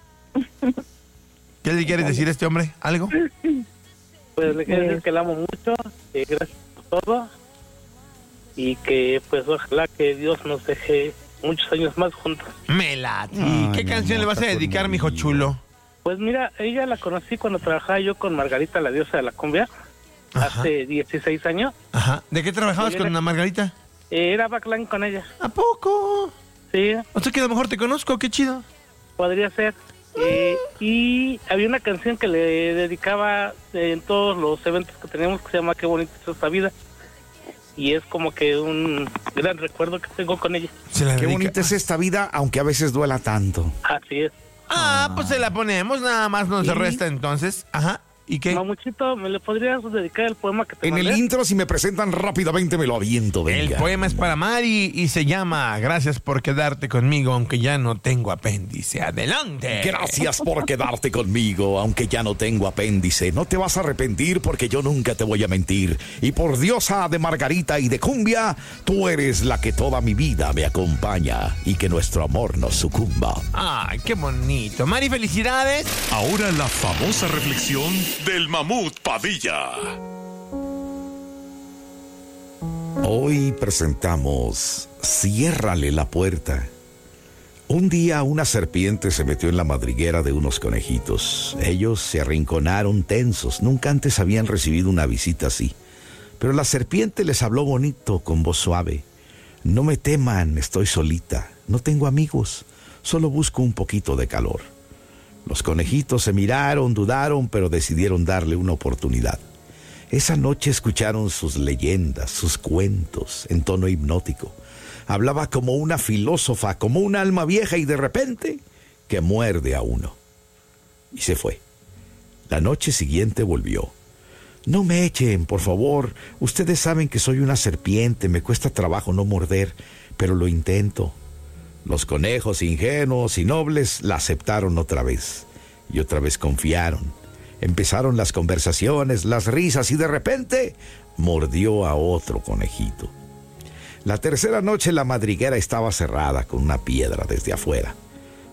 ¿Qué le quieres decir a este hombre? ¿Algo? pues le quiero decir que le amo mucho, que gracias por todo y que pues ojalá que Dios nos deje muchos años más juntos. Me late. Ay, ¿Qué mi canción amor, le vas a está por dedicar, morir. mijo chulo? Pues mira, ella la conocí cuando trabajaba yo con Margarita, la diosa de la cumbia, Ajá. hace 16 años. Ajá. ¿De qué trabajabas con una Margarita? Era backline con ella. ¿A poco? Sí, O sea que a lo mejor te conozco, qué chido. podría ser. Y había una canción que le dedicaba en todos los eventos que teníamos que se llama Qué bonita es esta vida. Y es como que un gran recuerdo que tengo con ella. Se la Qué dedica- bonita es esta vida, aunque a veces duela tanto. Así es. Ah, pues se la ponemos, nada más nos Sí. resta entonces. Ajá. ¿Y qué? Mamuchito, ¿me le podrías dedicar el poema que te En el mandé? intro, si me presentan rápidamente, me lo aviento, venga. El poema es para Mari y se llama Gracias por quedarte conmigo aunque ya no tengo apéndice. Adelante. Gracias por quedarte conmigo, aunque ya no tengo apéndice. No te vas a arrepentir porque yo nunca te voy a mentir. Y por diosa de Margarita y de cumbia, tú eres la que toda mi vida me acompaña y que nuestro amor nos sucumba. Ay, qué bonito. Mari, felicidades. Ahora la famosa reflexión del mamut Padilla. Hoy presentamos Ciérrale la puerta. Un día una serpiente se metió en la madriguera de unos conejitos. Ellos se arrinconaron tensos. Nunca antes habían recibido una visita así. Pero la serpiente les habló bonito, con voz suave. No me teman, estoy solita. No tengo amigos. Solo busco un poquito de calor. Los conejitos se miraron, dudaron, pero decidieron darle una oportunidad. Esa noche escucharon sus leyendas, sus cuentos, en tono hipnótico. Hablaba como una filósofa, como un alma vieja y de repente que muerde a uno. Y se fue. La noche siguiente volvió. No me echen, por favor. Ustedes saben que soy una serpiente, me cuesta trabajo no morder, pero lo intento. Los conejos ingenuos y nobles la aceptaron otra vez. Y otra vez confiaron. Empezaron las conversaciones, las risas y de repente mordió a otro conejito. La tercera noche la madriguera estaba cerrada con una piedra desde afuera.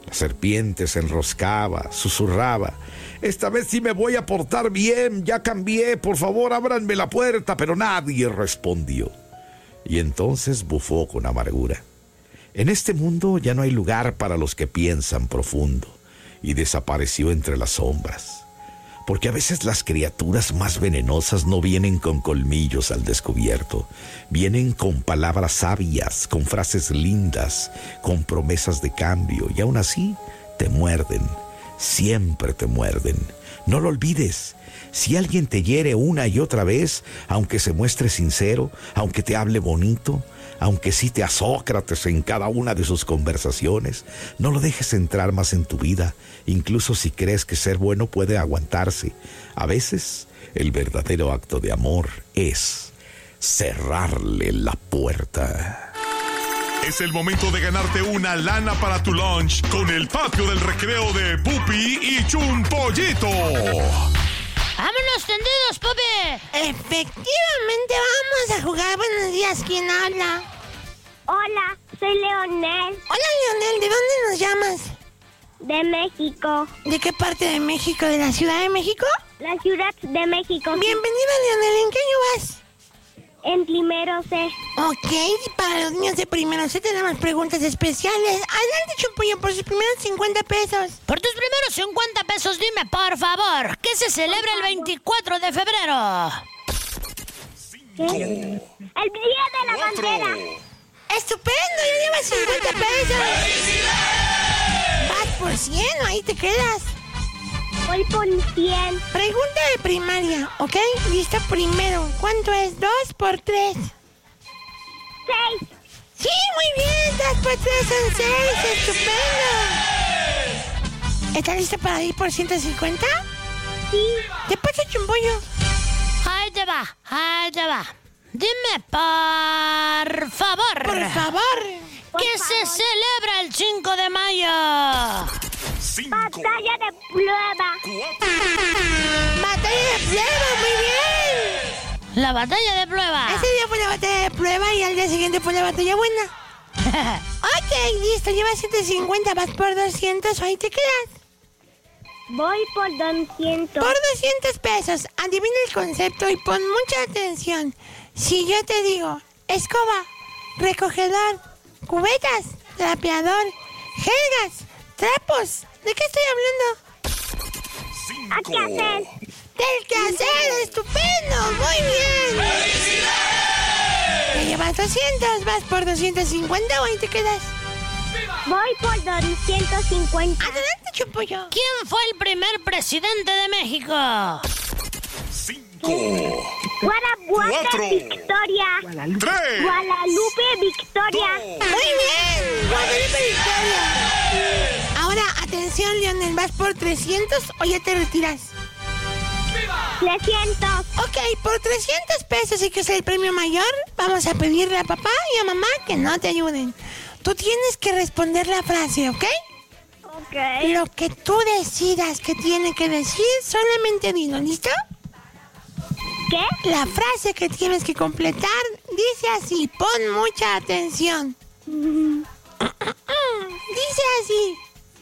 La serpiente se enroscaba, susurraba: esta vez sí me voy a portar bien, ya cambié, por favor ábranme la puerta. Pero nadie respondió. Y entonces bufó con amargura: en este mundo ya no hay lugar para los que piensan profundo. Y desapareció entre las sombras. Porque a veces las criaturas más venenosas no vienen con colmillos al descubierto. Vienen con palabras sabias, con frases lindas, con promesas de cambio. Y aún así te muerden. Siempre te muerden. No lo olvides. Si alguien te hiere una y otra vez, aunque se muestre sincero, aunque te hable bonito, aunque cite a Sócrates en cada una de sus conversaciones, no lo dejes entrar más en tu vida, incluso si crees que ser bueno puede aguantarse. A veces, el verdadero acto de amor es cerrarle la puerta. Es el momento de ganarte una lana para tu lunch con el patio del recreo de Pupi y Chumpollito. ¡Vámonos tendidos, Pupi! Efectivamente, vamos a jugar. Buenos días, ¿quién habla? Hola, soy Leonel. Hola, Leonel, ¿de dónde nos llamas? De México. ¿De qué parte de México? ¿De la Ciudad de México? La Ciudad de México. Bienvenida, Leonel. ¿En qué año vas? En primero C. Ok, para los niños de primero C tenemos preguntas especiales. Adelante, Chumpollo, por sus primeros 50 pesos. Por tus primeros 50 pesos, dime, por favor, ¿qué se celebra el 24 de febrero? ¿Qué? El Día de la Bandera. ¡Estupendo! ¡Ya llevas 50 pesos! ¡Felicidades! Vas por 100, ahí te quedas. Voy por 100. Pregunta de primaria, ¿ok? Listo, primero. ¿Cuánto es 2 por 3? 6. Sí, muy bien. 2 por 3 son 6. ¡Estupendo! ¿Estás lista para ir por 150? Sí. ¿Qué pasa, Chumpollo? Ahí te va, ahí te va. Dime, por favor. Por favor. ¿Qué se celebra el 5 de mayo? 5. Batalla de prueba. 4. Batalla de prueba, muy bien. La batalla de prueba. Ese día fue la batalla de prueba y al día siguiente fue la batalla buena. Ok, listo, llevas 150, vas por 200, ahí te quedas. Voy por 200. Por 200 pesos, adivina el concepto y pon mucha atención. Si yo te digo escoba, recogedor, cubetas, trapeador, jergas, trapos, ¿de qué estoy hablando? ¿A qué hacer? ¡Del quehacer! ¡Estupendo! ¡Muy bien! ¡Felicidades! Ya llevas 200, vas por 250 o ahí te quedas. Voy por 250. Adelante, Chumpollo. ¿Quién fue el primer presidente de México? 5. Guadalupe 4. Victoria. 3. Guadalupe Victoria. 2. Muy bien, Guadalupe Victoria. Ahora, atención, Leonel, ¿vas por 300 o ya te retiras? 300. Ok, por 300 pesos y que es el premio mayor, vamos a pedirle a papá y a mamá que no te ayuden. Tú tienes que responder la frase, ¿ok? Ok. Lo que tú decidas que tiene que decir, solamente dilo, ¿listo? ¿Qué? La frase que tienes que completar dice así, pon mucha atención. Dice así: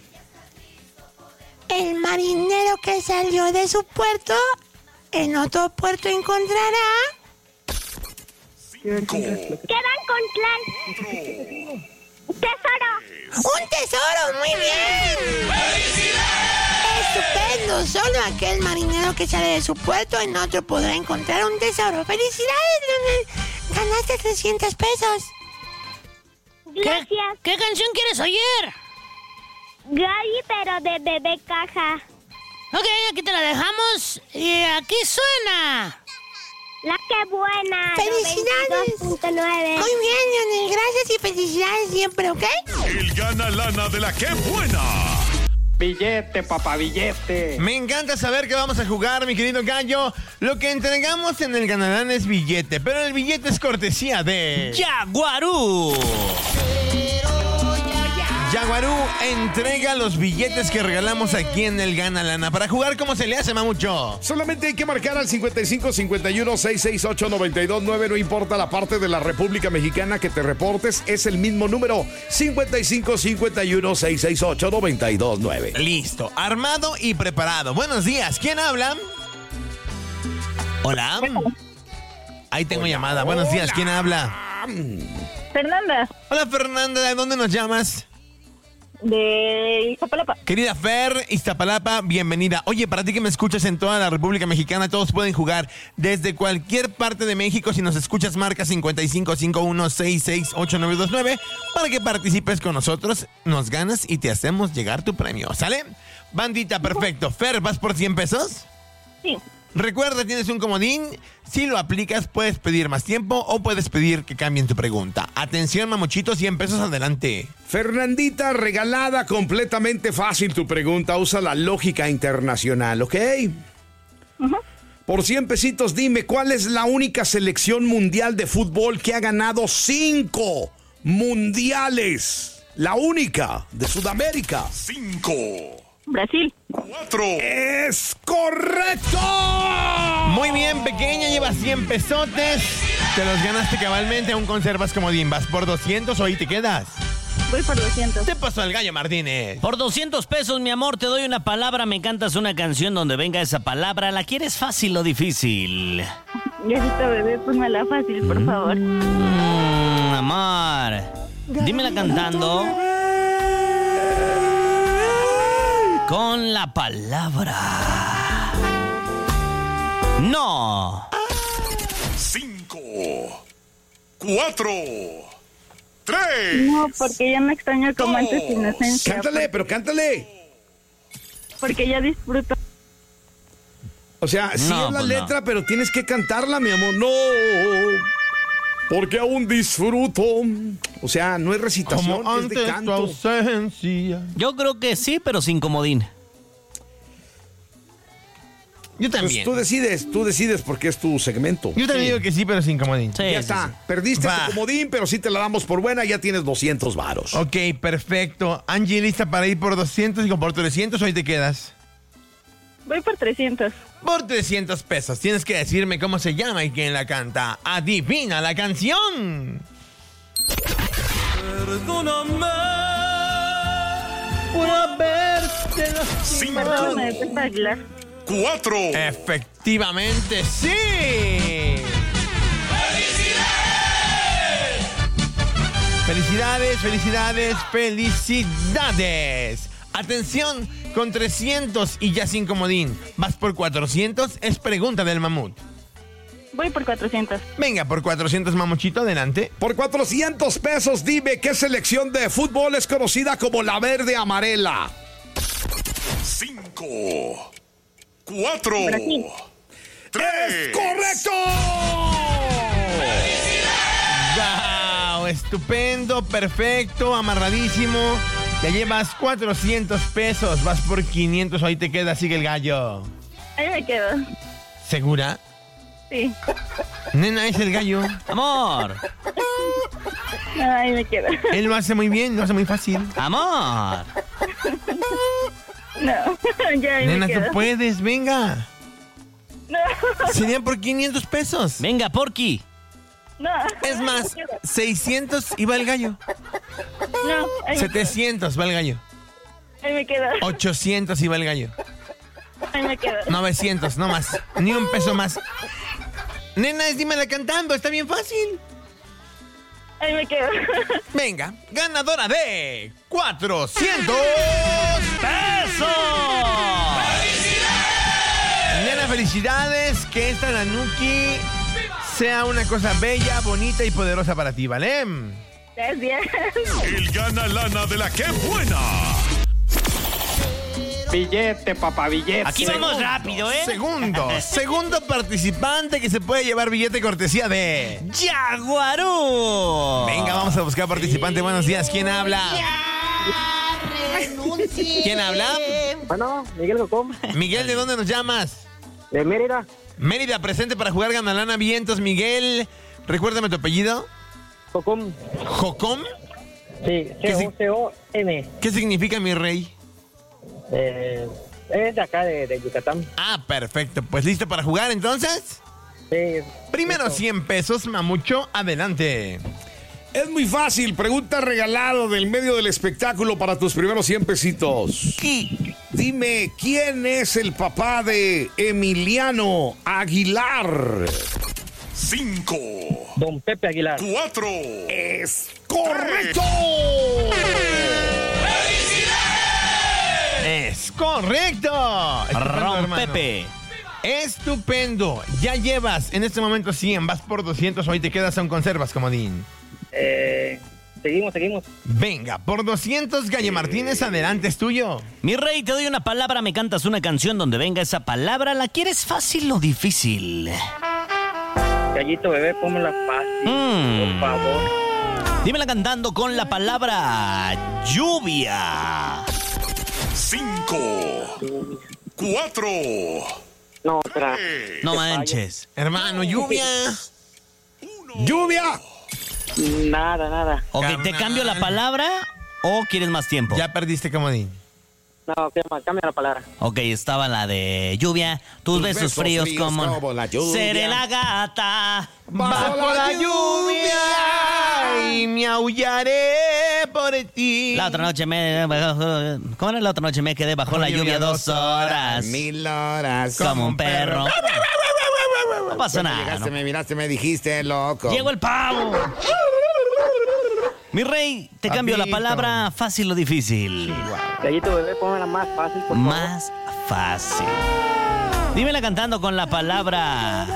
el marinero que salió de su puerto, en otro puerto encontrará... ¿Qué va a encontrar? ¡Tesoro! ¡Un tesoro! ¡Muy bien! ¡Estupendo! Solo aquel marinero que sale de su puerto en otro podrá encontrar un tesoro. ¡Felicidades, Leonel! Ganaste 300 pesos. Gracias. ¿Qué canción quieres oír? Gaby, pero de Bebé Caja. Ok, aquí te la dejamos y aquí suena. La que buena. ¡Felicidades! 92.9. Muy bien, Leonel. Gracias y felicidades siempre, ¿ok? El gana lana de la que buena. Billete, papá, billete. Me encanta saber que vamos a jugar, mi querido gallo. Lo que entregamos en el Ganadán es billete, pero el billete es cortesía de... ¡Yaguarú! Yaguarú entrega los billetes que regalamos aquí en el Gana Lana. Para jugar, ¿cómo se le hace, Mamucho? Solamente hay que marcar al 55 51 668 929. No importa la parte de la República Mexicana que te reportes, es el mismo número: 55 51 668 929. Listo, armado y preparado. Buenos días, ¿quién habla? Hola. Ahí tengo llamada. Buenos días, ¿quién habla? Fernanda. Hola, Fernanda, ¿de dónde nos llamas? De Iztapalapa. Querida Fer, Iztapalapa, bienvenida. Oye, para ti que me escuchas en toda la República Mexicana, todos pueden jugar desde cualquier parte de México. Si nos escuchas, marca 55 51 668 929 para que participes con nosotros, nos ganas y te hacemos llegar tu premio, ¿sale? Bandita, perfecto. Fer, ¿vas por 100 pesos? Sí. Recuerda, tienes un comodín. Si lo aplicas, puedes pedir más tiempo o puedes pedir que cambien tu pregunta. Atención, Mamuchito, 100 pesos, adelante. Fernandita, regalada, completamente fácil tu pregunta. Usa la lógica internacional, ¿ok? Por 100 pesitos, dime, ¿cuál es la única selección mundial de fútbol que ha ganado 5 mundiales? La única de Sudamérica. 5. Brasil. 4. ¡Es correcto! Muy bien, pequeña, llevas 100 pesotes. Te los ganaste cabalmente, aún conservas comodín. ¿Vas por 200 o ahí te quedas? Voy por 200. Te pasó el gallo, Martínez. Por 200 pesos, mi amor, te doy una palabra. Me cantas una canción donde venga esa palabra. ¿La quieres fácil o difícil? Diosito bebé, pónmela fácil, por favor. Amor, dímela cantando. Con la palabra. No. 5. 4. 3. No, porque ya me extraño como antes inocencia. Cántale, pero cántale. Porque ya disfruto. O sea, sí No, es la pues letra, pero tienes que cantarla, mi amor. No, porque aún disfruto. O sea, no es recitación, Como es de antes tu canto. ausencia. Yo creo que sí, pero sin comodín. Yo también. Pues tú decides porque es tu segmento. Yo también digo que sí, pero sin comodín. Sí, Ya está. sí. Perdiste Va. tu comodín, pero sí te la damos por buena. Ya tienes 200 varos. Ok, perfecto. Angie, ¿lista para ir por 200 y por 300 o ahí te quedas? Voy por 300. Por 300 pesos. Tienes que decirme cómo se llama y quién la canta. Adivina la canción. Perdóname por haberte 5. Perdóname, Pepe Aguilar. 4. Efectivamente, sí. ¡Felicidades! ¡Felicidades! ¡Felicidades! Atención, con 300 y ya sin comodín. ¿Vas por 400? Es pregunta del mamut. Voy por 400. Venga, por 400, mamuchito, adelante. Por 400 pesos, dime qué selección de fútbol es conocida como la verde amarela. 5. 4. Brasil. 3. ¡Es correcto! ¡Wow! Estupendo, perfecto, amarradísimo. Ya llevas 400 pesos. Vas por 500, ahí te queda, sigue el gallo. Ahí me quedo. ¿Segura? Sí. Nena, es el gallo. Amor, No, ahí me quedo. Él lo hace muy bien, lo hace muy fácil. amor. No, ya ahí Nena, me tú quedo. puedes, venga. No, Serían por 500 pesos. Venga, Porky. no. Es más, 600 y va el gallo. No, ahí me quedo. 700 va el gallo. Ahí me quedo. 800 y va el gallo. Ahí me quedo. 900, no más. Ni un peso más. Nena, dímela cantando, está bien fácil. Ahí me quedo. Venga, ganadora de 400 ¡Pesos! Nena, felicidades. Que esta Nanuki sea una cosa bella, bonita y poderosa para ti, ¿vale? Gracias. El gana lana de la que buena. Billete, papá, billete. Aquí vamos rápido, ¿eh? Segundo participante que se puede llevar billete cortesía de Yaguarú. Venga, vamos a buscar participante. Buenos días, ¿quién habla? ¿Quién habla? Bueno, Miguel Cocom. Miguel, ¿de dónde nos llamas? De Mérida. Mérida, presente para jugar Ganalana Vientos. Miguel, recuérdame tu apellido. Cocom. ¿Jocom? Sí, C-O-C-O-M. ¿Qué significa mi rey? Es de acá, de Yucatán. Ah, perfecto. Pues listo para jugar entonces. Sí. Primero 100 pesos, Mamucho, adelante. Es muy fácil. Pregunta regalado del medio del espectáculo para tus primeros 100 pesitos. Dime, ¿quién es el papá de Emiliano Aguilar? 5. Don Pepe Aguilar. 4. ¡Es correcto! ¡Es correcto! Ron Pepe. Estupendo. Ya llevas en este momento 100, vas por 200, hoy te quedas aún conservas, comodín. Seguimos. Venga, por 200, Galle Martínez, adelante, es tuyo. Mi rey, te doy una palabra, me cantas una canción donde venga esa palabra. ¿La quieres fácil o difícil? Gallito bebé, pónmela fácil, por favor. Dímela cantando con la palabra lluvia. 5. 4. No, espera. No manches. Hermano, lluvia. ¡Lluvia! Nada. Ok, ¿te cambio la palabra o quieres más tiempo? Ya perdiste, comodín. No, cambia la palabra. Ok, estaba la de lluvia, tus besos fríos como la lluvia. seré la gata Bajo la lluvia y me aullaré por ti. La otra noche ¿cómo era? La otra noche me quedé bajo la lluvia 2 horas. 1000 horas. Como un perro. No pasa nada. Llegaste, ¿no? me miraste, me dijiste, loco. Llegó el pavo. Mi rey, te cambio la palabra fácil o difícil. Gallito bebé, pónmela más fácil, por favor. Más fácil. Dímela cantando con la palabra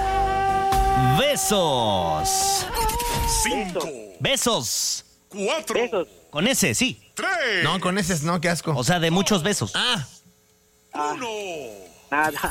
besos. 5. Besos. 4. Besos. Con ese, sí. 3. No, con ese no, qué asco. O sea, de muchos besos. 1. Nada.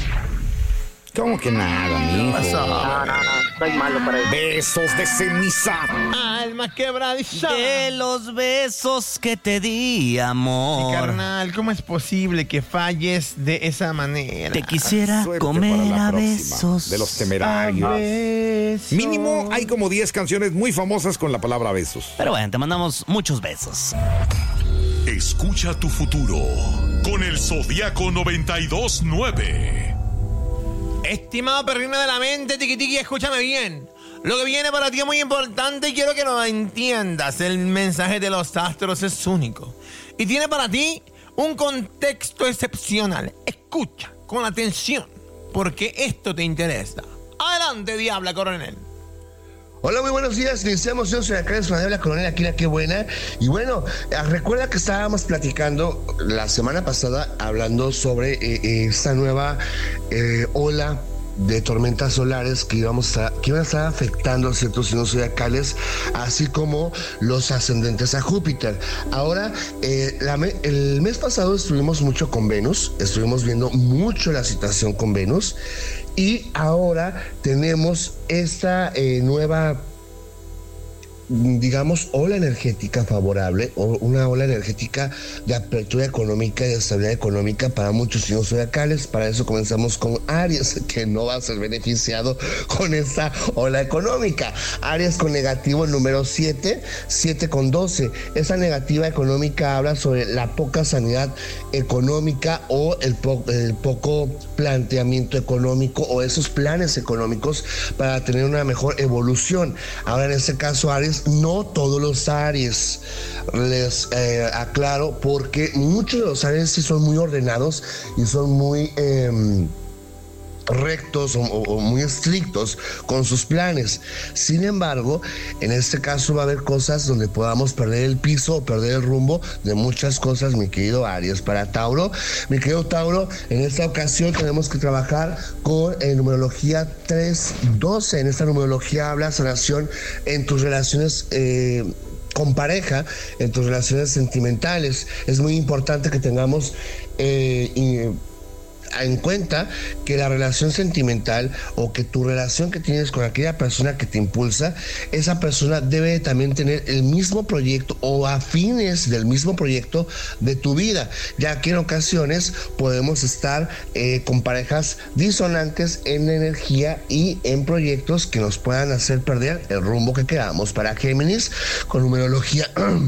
¿Cómo que nada, mijo? No, soy malo para eso. Besos de ceniza. Alma quebradiza. De los besos que te di, amor. Mi carnal, ¿cómo es posible que falles de esa manera? Te quisiera Suerte comer para la a próxima, besos. de los temerarios. Besos. Mínimo hay como 10 canciones muy famosas con la palabra besos. Pero bueno, te mandamos muchos besos. Escucha tu futuro con el Zodiaco 92.9. Estimado perrino de la mente, tiqui, escúchame bien. Lo que viene para ti es muy importante y quiero que lo entiendas. El mensaje de los astros es único y tiene para ti un contexto excepcional. Escucha con atención, porque esto te interesa. Adelante, Diabla Coronel. Hola, muy buenos días. Iniciamos. Yo soy acá, es una Diabla Coronel, aquí la que buena. Y bueno, recuerda que estábamos platicando la semana pasada hablando sobre esta nueva ola de tormentas solares que iban a estar afectando a ciertos signos zodiacales, así como los ascendentes a Júpiter. Ahora, el mes pasado estuvimos mucho con Venus, estuvimos viendo mucho la situación con Venus, y ahora tenemos esta nueva, digamos, ola energética favorable, o una ola energética de apertura económica y de estabilidad económica para muchos signos zodiacales. Para eso comenzamos con Aries, que no va a ser beneficiado con esta ola económica. Aries con negativo número 7 con 12. Esa negativa económica habla sobre la poca sanidad económica o el poco planteamiento económico o esos planes económicos para tener una mejor evolución. Ahora, en este caso, Aries, no todos los Aries, les aclaro, porque muchos de los Aries sí son muy ordenados y son muy rectos o muy estrictos con sus planes. Sin embargo, en este caso va a haber cosas donde podamos perder el piso o perder el rumbo de muchas cosas, mi querido Aries. Para Tauro, mi querido Tauro, en esta ocasión tenemos que trabajar con numerología 312. En esta numerología habla sanación en tus relaciones con pareja, en tus relaciones sentimentales. Es muy importante que tengamos en cuenta que la relación sentimental o que tu relación que tienes con aquella persona que te impulsa, esa persona debe también tener el mismo proyecto o afines del mismo proyecto de tu vida, ya que en ocasiones podemos estar con parejas disonantes en energía y en proyectos que nos puedan hacer perder el rumbo que queramos. Para Géminis, con numerología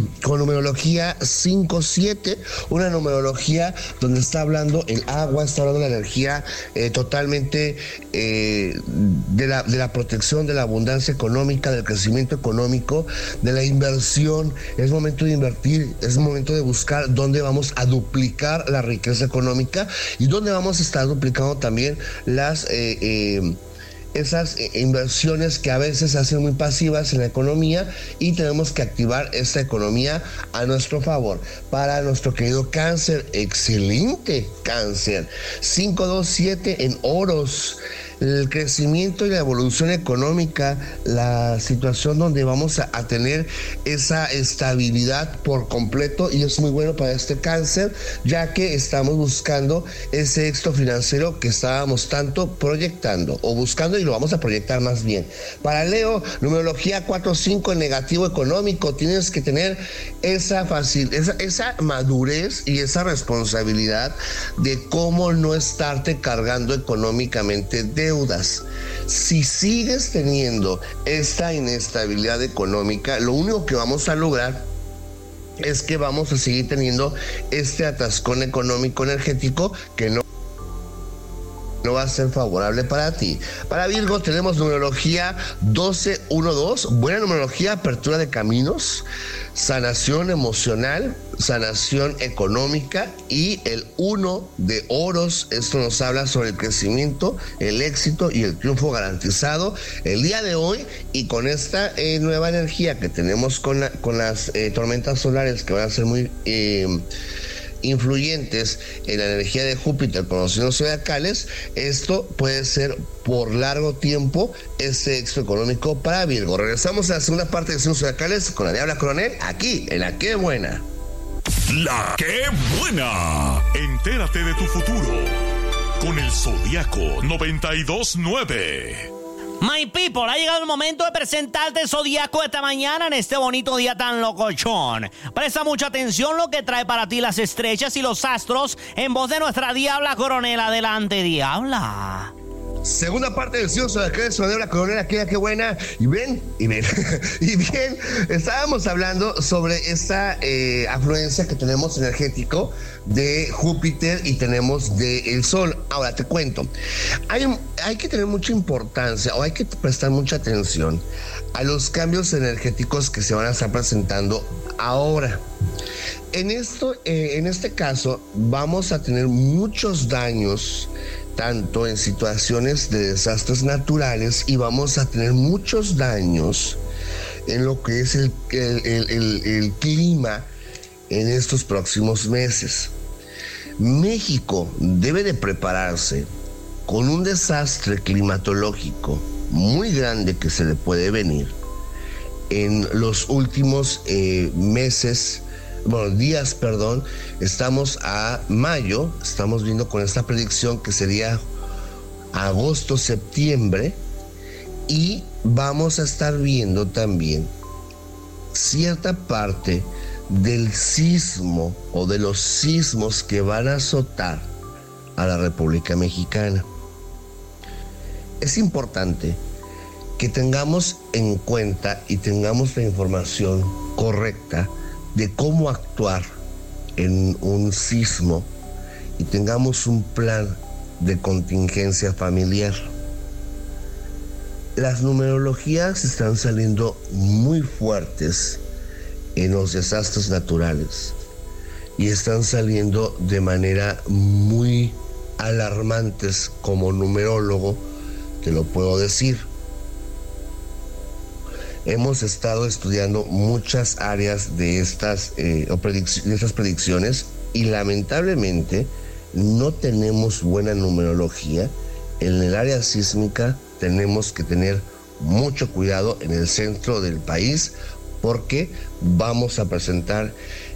5-7, una numerología donde está hablando el agua, está hablando la energía totalmente de la protección, de la abundancia económica, del crecimiento económico, de la inversión. Es momento de invertir, es momento de buscar dónde vamos a duplicar la riqueza económica y dónde vamos a estar duplicando también esas inversiones que a veces se hacen muy pasivas en la economía, y tenemos que activar esta economía a nuestro favor. Para nuestro querido Cáncer, excelente Cáncer, 5-2-7 en oros. El crecimiento y la evolución económica, la situación donde vamos a tener esa estabilidad por completo, y es muy bueno para este Cáncer, ya que estamos buscando ese éxito financiero que estábamos tanto proyectando o buscando, y lo vamos a proyectar más bien. Para Leo, numerología 4-5 en negativo económico, tienes que tener esa madurez y esa responsabilidad de cómo no estarte cargando económicamente deudas. Si sigues teniendo esta inestabilidad económica, lo único que vamos a lograr es que vamos a seguir teniendo este atascón económico energético que no va a ser favorable para ti. Para Virgo tenemos numerología 12-1-2, buena numerología, apertura de caminos, sanación emocional, sanación económica, y el 1 de oros. Esto nos habla sobre el crecimiento, el éxito y el triunfo garantizado el día de hoy. Y con esta nueva energía que tenemos con las tormentas solares, que van a ser muy influyentes en la energía de Júpiter con los signos zodiacales, esto puede ser por largo tiempo ese éxito económico para Virgo. Regresamos a la segunda parte de signos zodiacales con la Diabla Coronel, aquí en La Qué Buena. La Qué Buena. Entérate de tu futuro con el Zodiaco 92.9. My people, ha llegado el momento de presentarte el Zodiaco esta mañana en este bonito día tan locochón. Presta mucha atención lo que trae para ti las estrellas y los astros en voz de nuestra Diabla Coronel. Adelante, Diabla. Segunda parte del signo zodiacal de la Coronel, aquí Qué Buena. Y bien, estábamos hablando sobre esta afluencia que tenemos energético de Júpiter y tenemos del Sol. Ahora te cuento, hay que tener mucha importancia, o hay que prestar mucha atención a los cambios energéticos que se van a estar presentando ahora. En este caso vamos a tener muchos daños, tanto en situaciones de desastres naturales, y vamos a tener muchos daños en lo que es el clima en estos próximos meses. México debe de prepararse con un desastre climatológico muy grande que se le puede venir en los últimos días. Estamos a mayo, estamos viendo con esta predicción que sería agosto, septiembre, y vamos a estar viendo también cierta parte del sismo o de los sismos que van a azotar a la República Mexicana. Es importante que tengamos en cuenta y tengamos la información correcta de cómo actuar en un sismo, y tengamos un plan de contingencia familiar. Las numerologías están saliendo muy fuertes en los desastres naturales, y están saliendo de manera muy alarmantes. Como numerólogo te lo puedo decir. Hemos estado estudiando muchas áreas de estas predicciones, y lamentablemente no tenemos buena numerología. En el área sísmica tenemos que tener mucho cuidado en el centro del país, porque vamos a presentar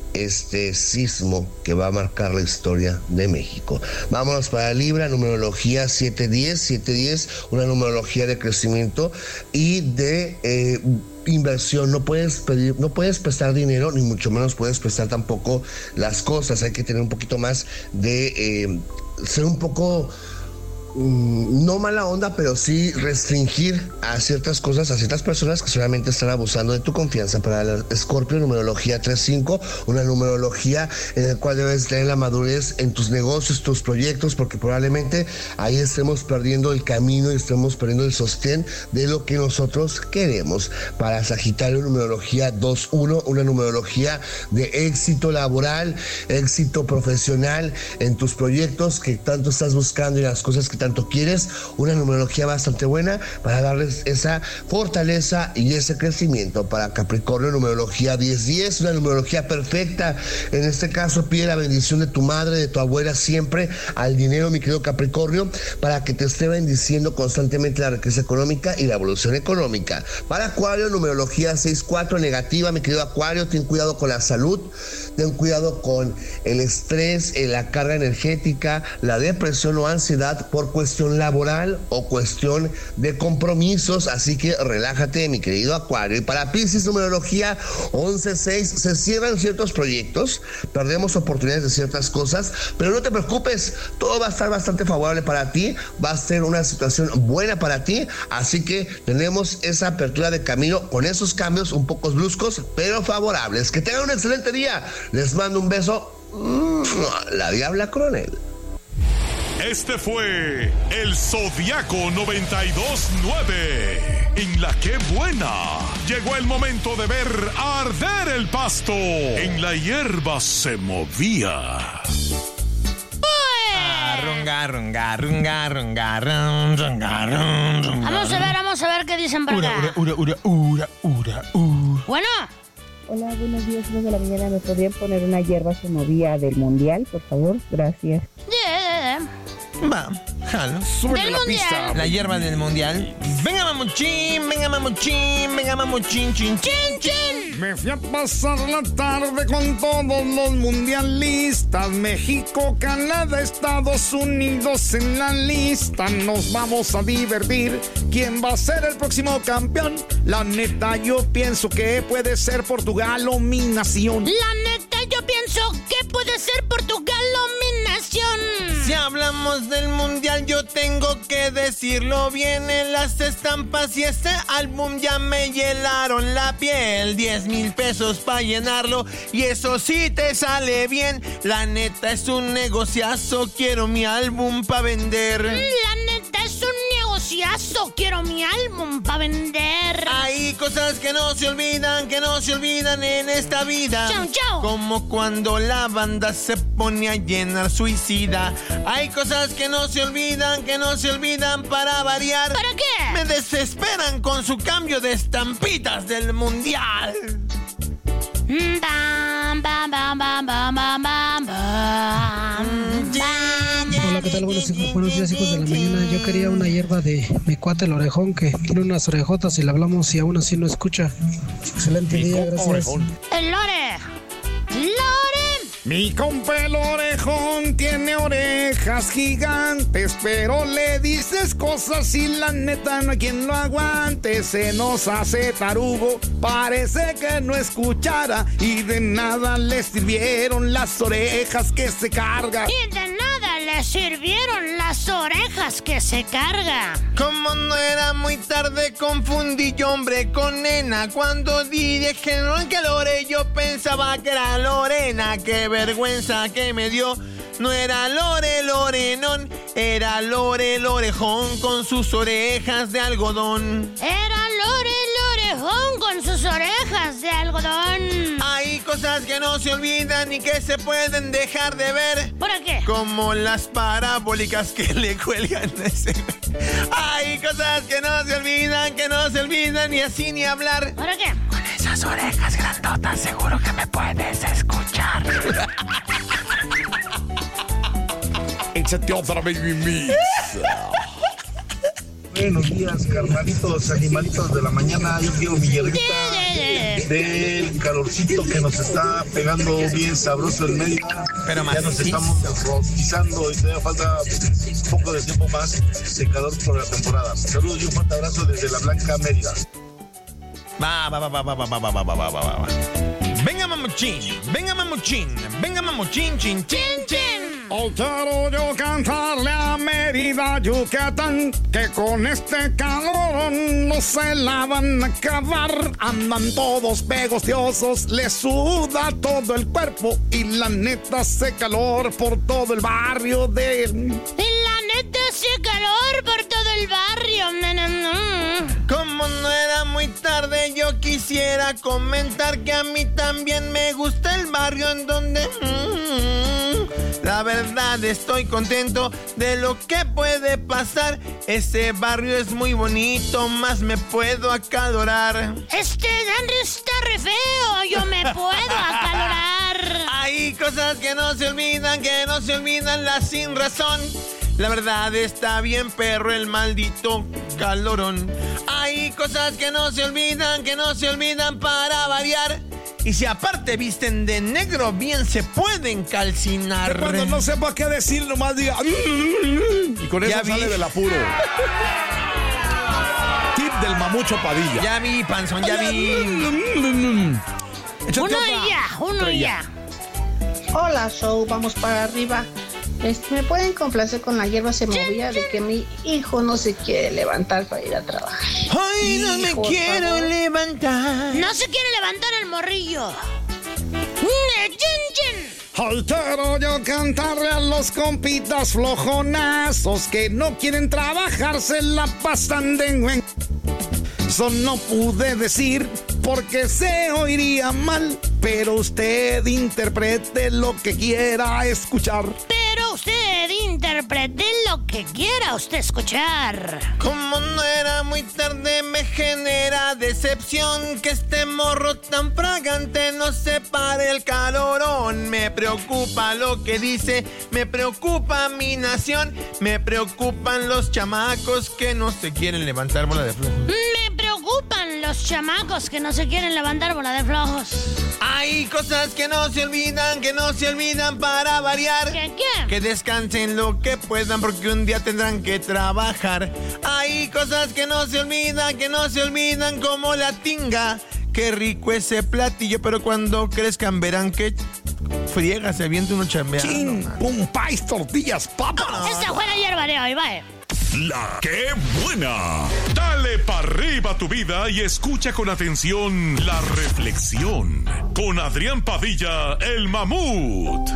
este sismo que va a marcar la historia de México. Vámonos para Libra, numerología 710, una numerología de crecimiento y de inversión. No puedes prestar dinero, ni mucho menos puedes prestar tampoco las cosas. Hay que tener un poquito más de ser un poco no mala onda, pero sí restringir a ciertas cosas, a ciertas personas que solamente están abusando de tu confianza. Para el Escorpio, numerología 35, una numerología en la cual debes tener la madurez en tus negocios, tus proyectos, porque probablemente ahí estemos perdiendo el camino y estemos perdiendo el sostén de lo que nosotros queremos. Para Sagitario, numerología 21, una numerología de éxito laboral, éxito profesional en tus proyectos que tanto estás buscando y las cosas que tanto quieres. Una numerología bastante buena para darles esa fortaleza y ese crecimiento. Para Capricornio, numerología 1010, una numerología perfecta. En este caso pide la bendición de tu madre, de tu abuela siempre al dinero, mi querido Capricornio, para que te esté bendiciendo constantemente la riqueza económica y la evolución económica. Para Acuario, numerología 64, negativa, mi querido Acuario, ten cuidado con la salud, ten cuidado con el estrés, la carga energética, la depresión o ansiedad por cuestión laboral o cuestión de compromisos, así que relájate, mi querido Acuario. Y para Piscis, numerología 11-6, se cierran ciertos proyectos, perdemos oportunidades de ciertas cosas, pero no te preocupes, todo va a estar bastante favorable para ti, va a ser una situación buena para ti, así que tenemos esa apertura de camino con esos cambios un poco bruscos, pero favorables. Que tengan un excelente día, les mando un beso, la Diabla Coronel. Este fue el Zodiaco 92.9. En La Que Buena llegó el momento de ver arder el pasto. En la hierba se movía. Vamos a ver qué dicen por acá. Bueno. Hola, buenos días, 2 de la mañana. ¿Me podrían poner una hierba se movía del mundial, por favor? Gracias. Va, jalo. Súbete la pista. La hierba del mundial. Venga, mamuchín, chin, chin, chin. Me fui a pasar la tarde con todos los mundialistas. México, Canadá, Estados Unidos en la lista. Nos vamos a divertir. ¿Quién va a ser el próximo campeón? La neta, yo pienso que puede ser Portugal o mi nación. La neta, yo pienso que puede ser Portugal o mi nación. Si hablamos del mundial, yo tengo que decirlo bien. En las estampas y este álbum ya me helaron la piel. 10,000 pesos para llenarlo y eso sí te sale bien. La neta es un negociazo, quiero mi álbum para vender. La neta es un negociazo, quiero mi álbum para vender. Hay cosas que no se olvidan en esta vida. Chau, chau. Como cuando la banda se pone a llenar Suicida. Hay cosas que no se olvidan para variar. ¿Para qué? Me desesperan con su cambio de estampitas del mundial. Bam, bam, bam, bam, bam, bam, bam, bam. Hola, ¿qué tal? Buenos días, hijos de la mañana. Yo quería una hierba de mi cuate el orejón, que tiene unas orejotas y le hablamos y aún así no escucha. Excelente día, gracias. El Lore. Mi compa el orejón tiene orejas gigantes, pero le dices cosas y la neta no hay quien lo aguante. Se nos hace tarugo, parece que no escuchara, y de nada le sirvieron las orejas que se carga. Y de nada le sirvieron las orejas que se carga. Como no era muy tarde, confundí yo hombre con nena. Cuando dijeron que Lore, yo pensaba que era Lorena. Qué vergüenza que me dio. No era Lore Lorenón, era Lore Lorejón con sus orejas de algodón. Era Lore Lorejón con sus orejas de algodón. Hay cosas que no se olvidan y que se pueden dejar de ver. ¿Por qué? Como las parabólicas que le cuelgan a ese. Hay cosas que no se olvidan y así ni hablar. ¿Por qué? Con esas orejas grandotas seguro que me puedes escuchar. Échate otra baby mix. Buenos días, carnalitos, animalitos de la mañana. Yo quiero mi hierbita del calorcito que nos está pegando bien sabroso en Mérida. Pero ya nos estamos rostizando y todavía falta un poco de tiempo más de calor por la temporada. Saludos y un fuerte abrazo desde La Blanca, Mérida. Va. Venga, mamuchín, chin, chin, chin. Hoy quiero yo cantarle a Mérida, Yucatán, que con este calor no se la van a acabar. Andan todos pegostiosos, les suda todo el cuerpo y la neta hace calor por todo el barrio de... Y la neta hace calor por todo el barrio. Como no era muy tarde, yo quisiera comentar que a mí también me gusta el barrio en donde... La verdad estoy contento de lo que puede pasar. Ese barrio es muy bonito, más me puedo acalorar. Andrew está re feo, yo me puedo acalorar. Hay cosas que no se olvidan las sin razón. La verdad está bien perro el maldito calorón. Hay cosas que no se olvidan para variar. Y si aparte visten de negro, bien se pueden calcinar. Que cuando no sepa qué decir, nomás diga... Y con eso sale del apuro. Tip del Mamucho Padilla. Ya vi, panzón, ya vi. Uno ya. Hola, show, vamos para arriba. ¿Me pueden complacer con la hierba se movía de que mi hijo no se quiere levantar para ir a trabajar? ¡Ay, no me quiero levantar! No se quiere levantar el morrillo. Hoy quiero yo cantarle a los compitas flojonazos que no quieren trabajar, se la pasan de... Eso no pude decir porque se oiría mal, pero usted interprete lo que quiera escuchar. Pero usted interprete lo que quiera usted escuchar. Como no era muy tarde, me genera decepción que este morro tan fragante no separe el calorón. Me preocupa lo que dice, me preocupa mi nación, me preocupan los chamacos que no se quieren levantar bola de flojos. Me preocupan los chamacos que no se quieren levantar bola de flojos. Hay cosas que no se olvidan para variar. ¿Qué? Que descansen lo que puedan porque un día tendrán que trabajar. Hay cosas que no se olvidan como la tinga. Qué rico ese platillo, pero cuando crezcan verán que friega se avienta uno chambeando. Chin, pum, pais, tortillas, papas. Esta fue la hierba de hoy, bye. La ¡Qué buena! Dale para arriba tu vida y escucha con atención la reflexión con Adrián Padilla, el mamut.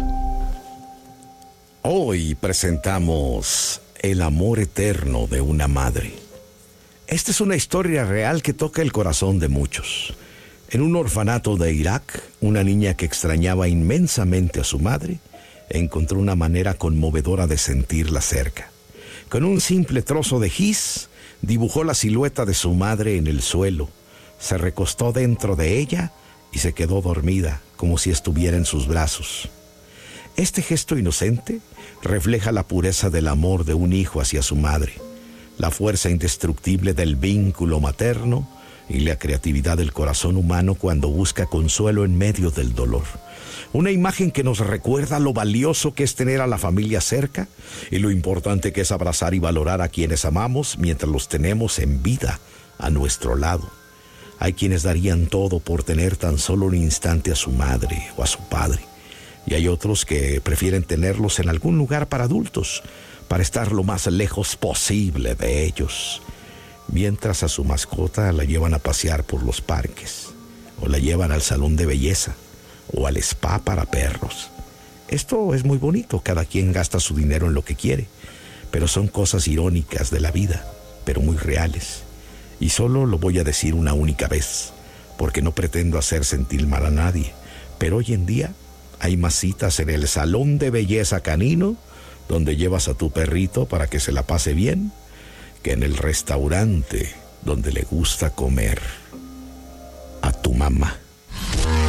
Hoy presentamos El amor eterno de una madre. Esta es una historia real que toca el corazón de muchos. En un orfanato de Irak, una niña que extrañaba inmensamente a su madre encontró una manera conmovedora de sentirla cerca. Con un simple trozo de gis, dibujó la silueta de su madre en el suelo, se recostó dentro de ella y se quedó dormida, como si estuviera en sus brazos. Este gesto inocente refleja la pureza del amor de un hijo hacia su madre, la fuerza indestructible del vínculo materno y la creatividad del corazón humano cuando busca consuelo en medio del dolor. Una imagen que nos recuerda lo valioso que es tener a la familia cerca y lo importante que es abrazar y valorar a quienes amamos mientras los tenemos en vida a nuestro lado. Hay quienes darían todo por tener tan solo un instante a su madre o a su padre. Y hay otros que prefieren tenerlos en algún lugar para adultos, para estar lo más lejos posible de ellos. Mientras a su mascota la llevan a pasear por los parques, o la llevan al salón de belleza, o al spa para perros. Esto es muy bonito, cada quien gasta su dinero en lo que quiere, pero son cosas irónicas de la vida, pero muy reales. Y solo lo voy a decir una única vez, porque no pretendo hacer sentir mal a nadie, pero hoy en día hay más citas en el salón de belleza canino, donde llevas a tu perrito para que se la pase bien, que en el restaurante donde le gusta comer a tu mamá.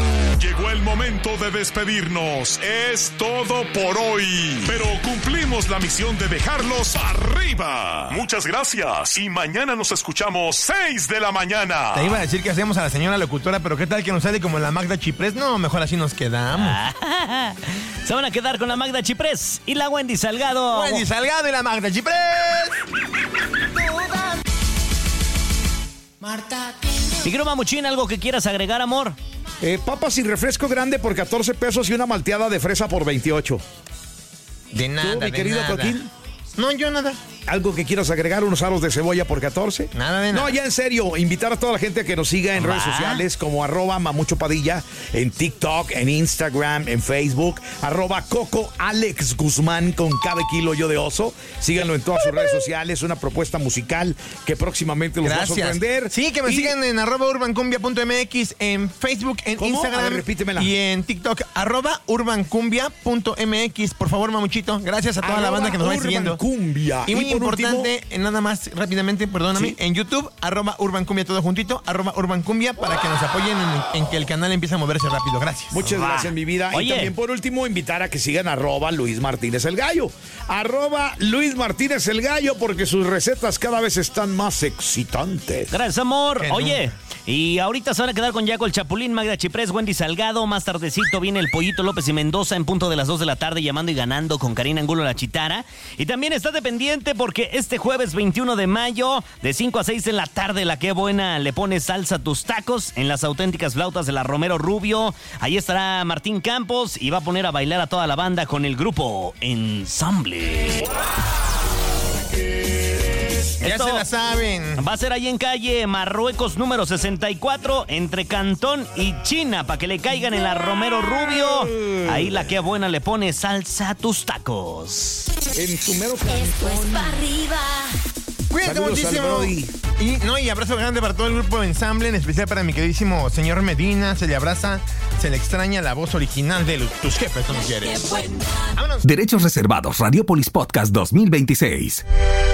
Llegó el momento de despedirnos. Es todo por hoy. Pero cumplimos la misión de dejarlos arriba. Muchas gracias. Y mañana nos escuchamos 6 de la mañana. Te iba a decir que hacemos a la señora locutora, pero ¿qué tal que nos sale como la Magda Chiprés? No, mejor así nos quedamos. Se van a quedar con la Magda Chiprés y la Wendy Salgado. Wendy Salgado y la Magda Chiprés. Mi querido Mamuchín, ¿algo que quieras agregar, amor? Papas y refresco grande por 14 pesos y una malteada de fresa por 28. De nada, ¿Tú, mi querido Joaquín? No, yo nada. ¿Algo que quieras agregar? ¿Unos aros de cebolla por 14? Nada de nada. No, ya en serio, invitar a toda la gente a que nos siga en redes sociales como @mamuchopadilla, en TikTok, en Instagram, en Facebook, @Coco Alex Guzmán con cada kilo yo de oso. Síganlo en todas sus redes sociales, una propuesta musical que próximamente los va a sorprender. Sí, que me sigan en @urbancumbia.mx, en Facebook, en Instagram. A ver, repítemela. Y en TikTok, @urbancumbia.mx. Por favor, Mamuchito, gracias a toda la banda que nos va siguiendo. Cumbia. Y muy importante, nada más rápidamente, perdóname, ¿sí? En YouTube, @urbancumbia todo juntito, @urbancumbia, para que nos apoyen en que el canal empiece a moverse rápido. Gracias. Muchas gracias, mi vida. Oye. Y también, por último, invitar a que sigan @Luis Martínez el Gallo. @Luis Martínez el Gallo, porque sus recetas cada vez están más excitantes. Gracias, amor. Oye, y ahorita se van a quedar con Jaco el Chapulín, Magda Chiprés, Wendy Salgado. Más tardecito viene el Pollito López y Mendoza en punto de las 2 de la tarde, llamando y ganando con Karina Angulo La Chitara. Y también estate pendiente porque este jueves 21 de mayo, de 5 a 6 de la tarde, la Qué Buena le pone salsa a tus tacos en las auténticas flautas de la Romero Rubio. Ahí estará Martín Campos y va a poner a bailar a toda la banda con el grupo Ensamble. Ya se la saben. Va a ser ahí en calle Marruecos número 64, entre Cantón y China, para que le caigan en la Romero Rubio. Ahí la Qué Buena le pone salsa a tus tacos. En su mero Esto es para arriba. Cuídate Saludos al muchísimo. Brody. Y abrazo grande para todo el grupo de Ensamble, en especial para mi queridísimo señor Medina. Se le abraza, se le extraña la voz original de tus jefes, ¿cómo quieres? Derechos reservados, Radiopolis Podcast 2026.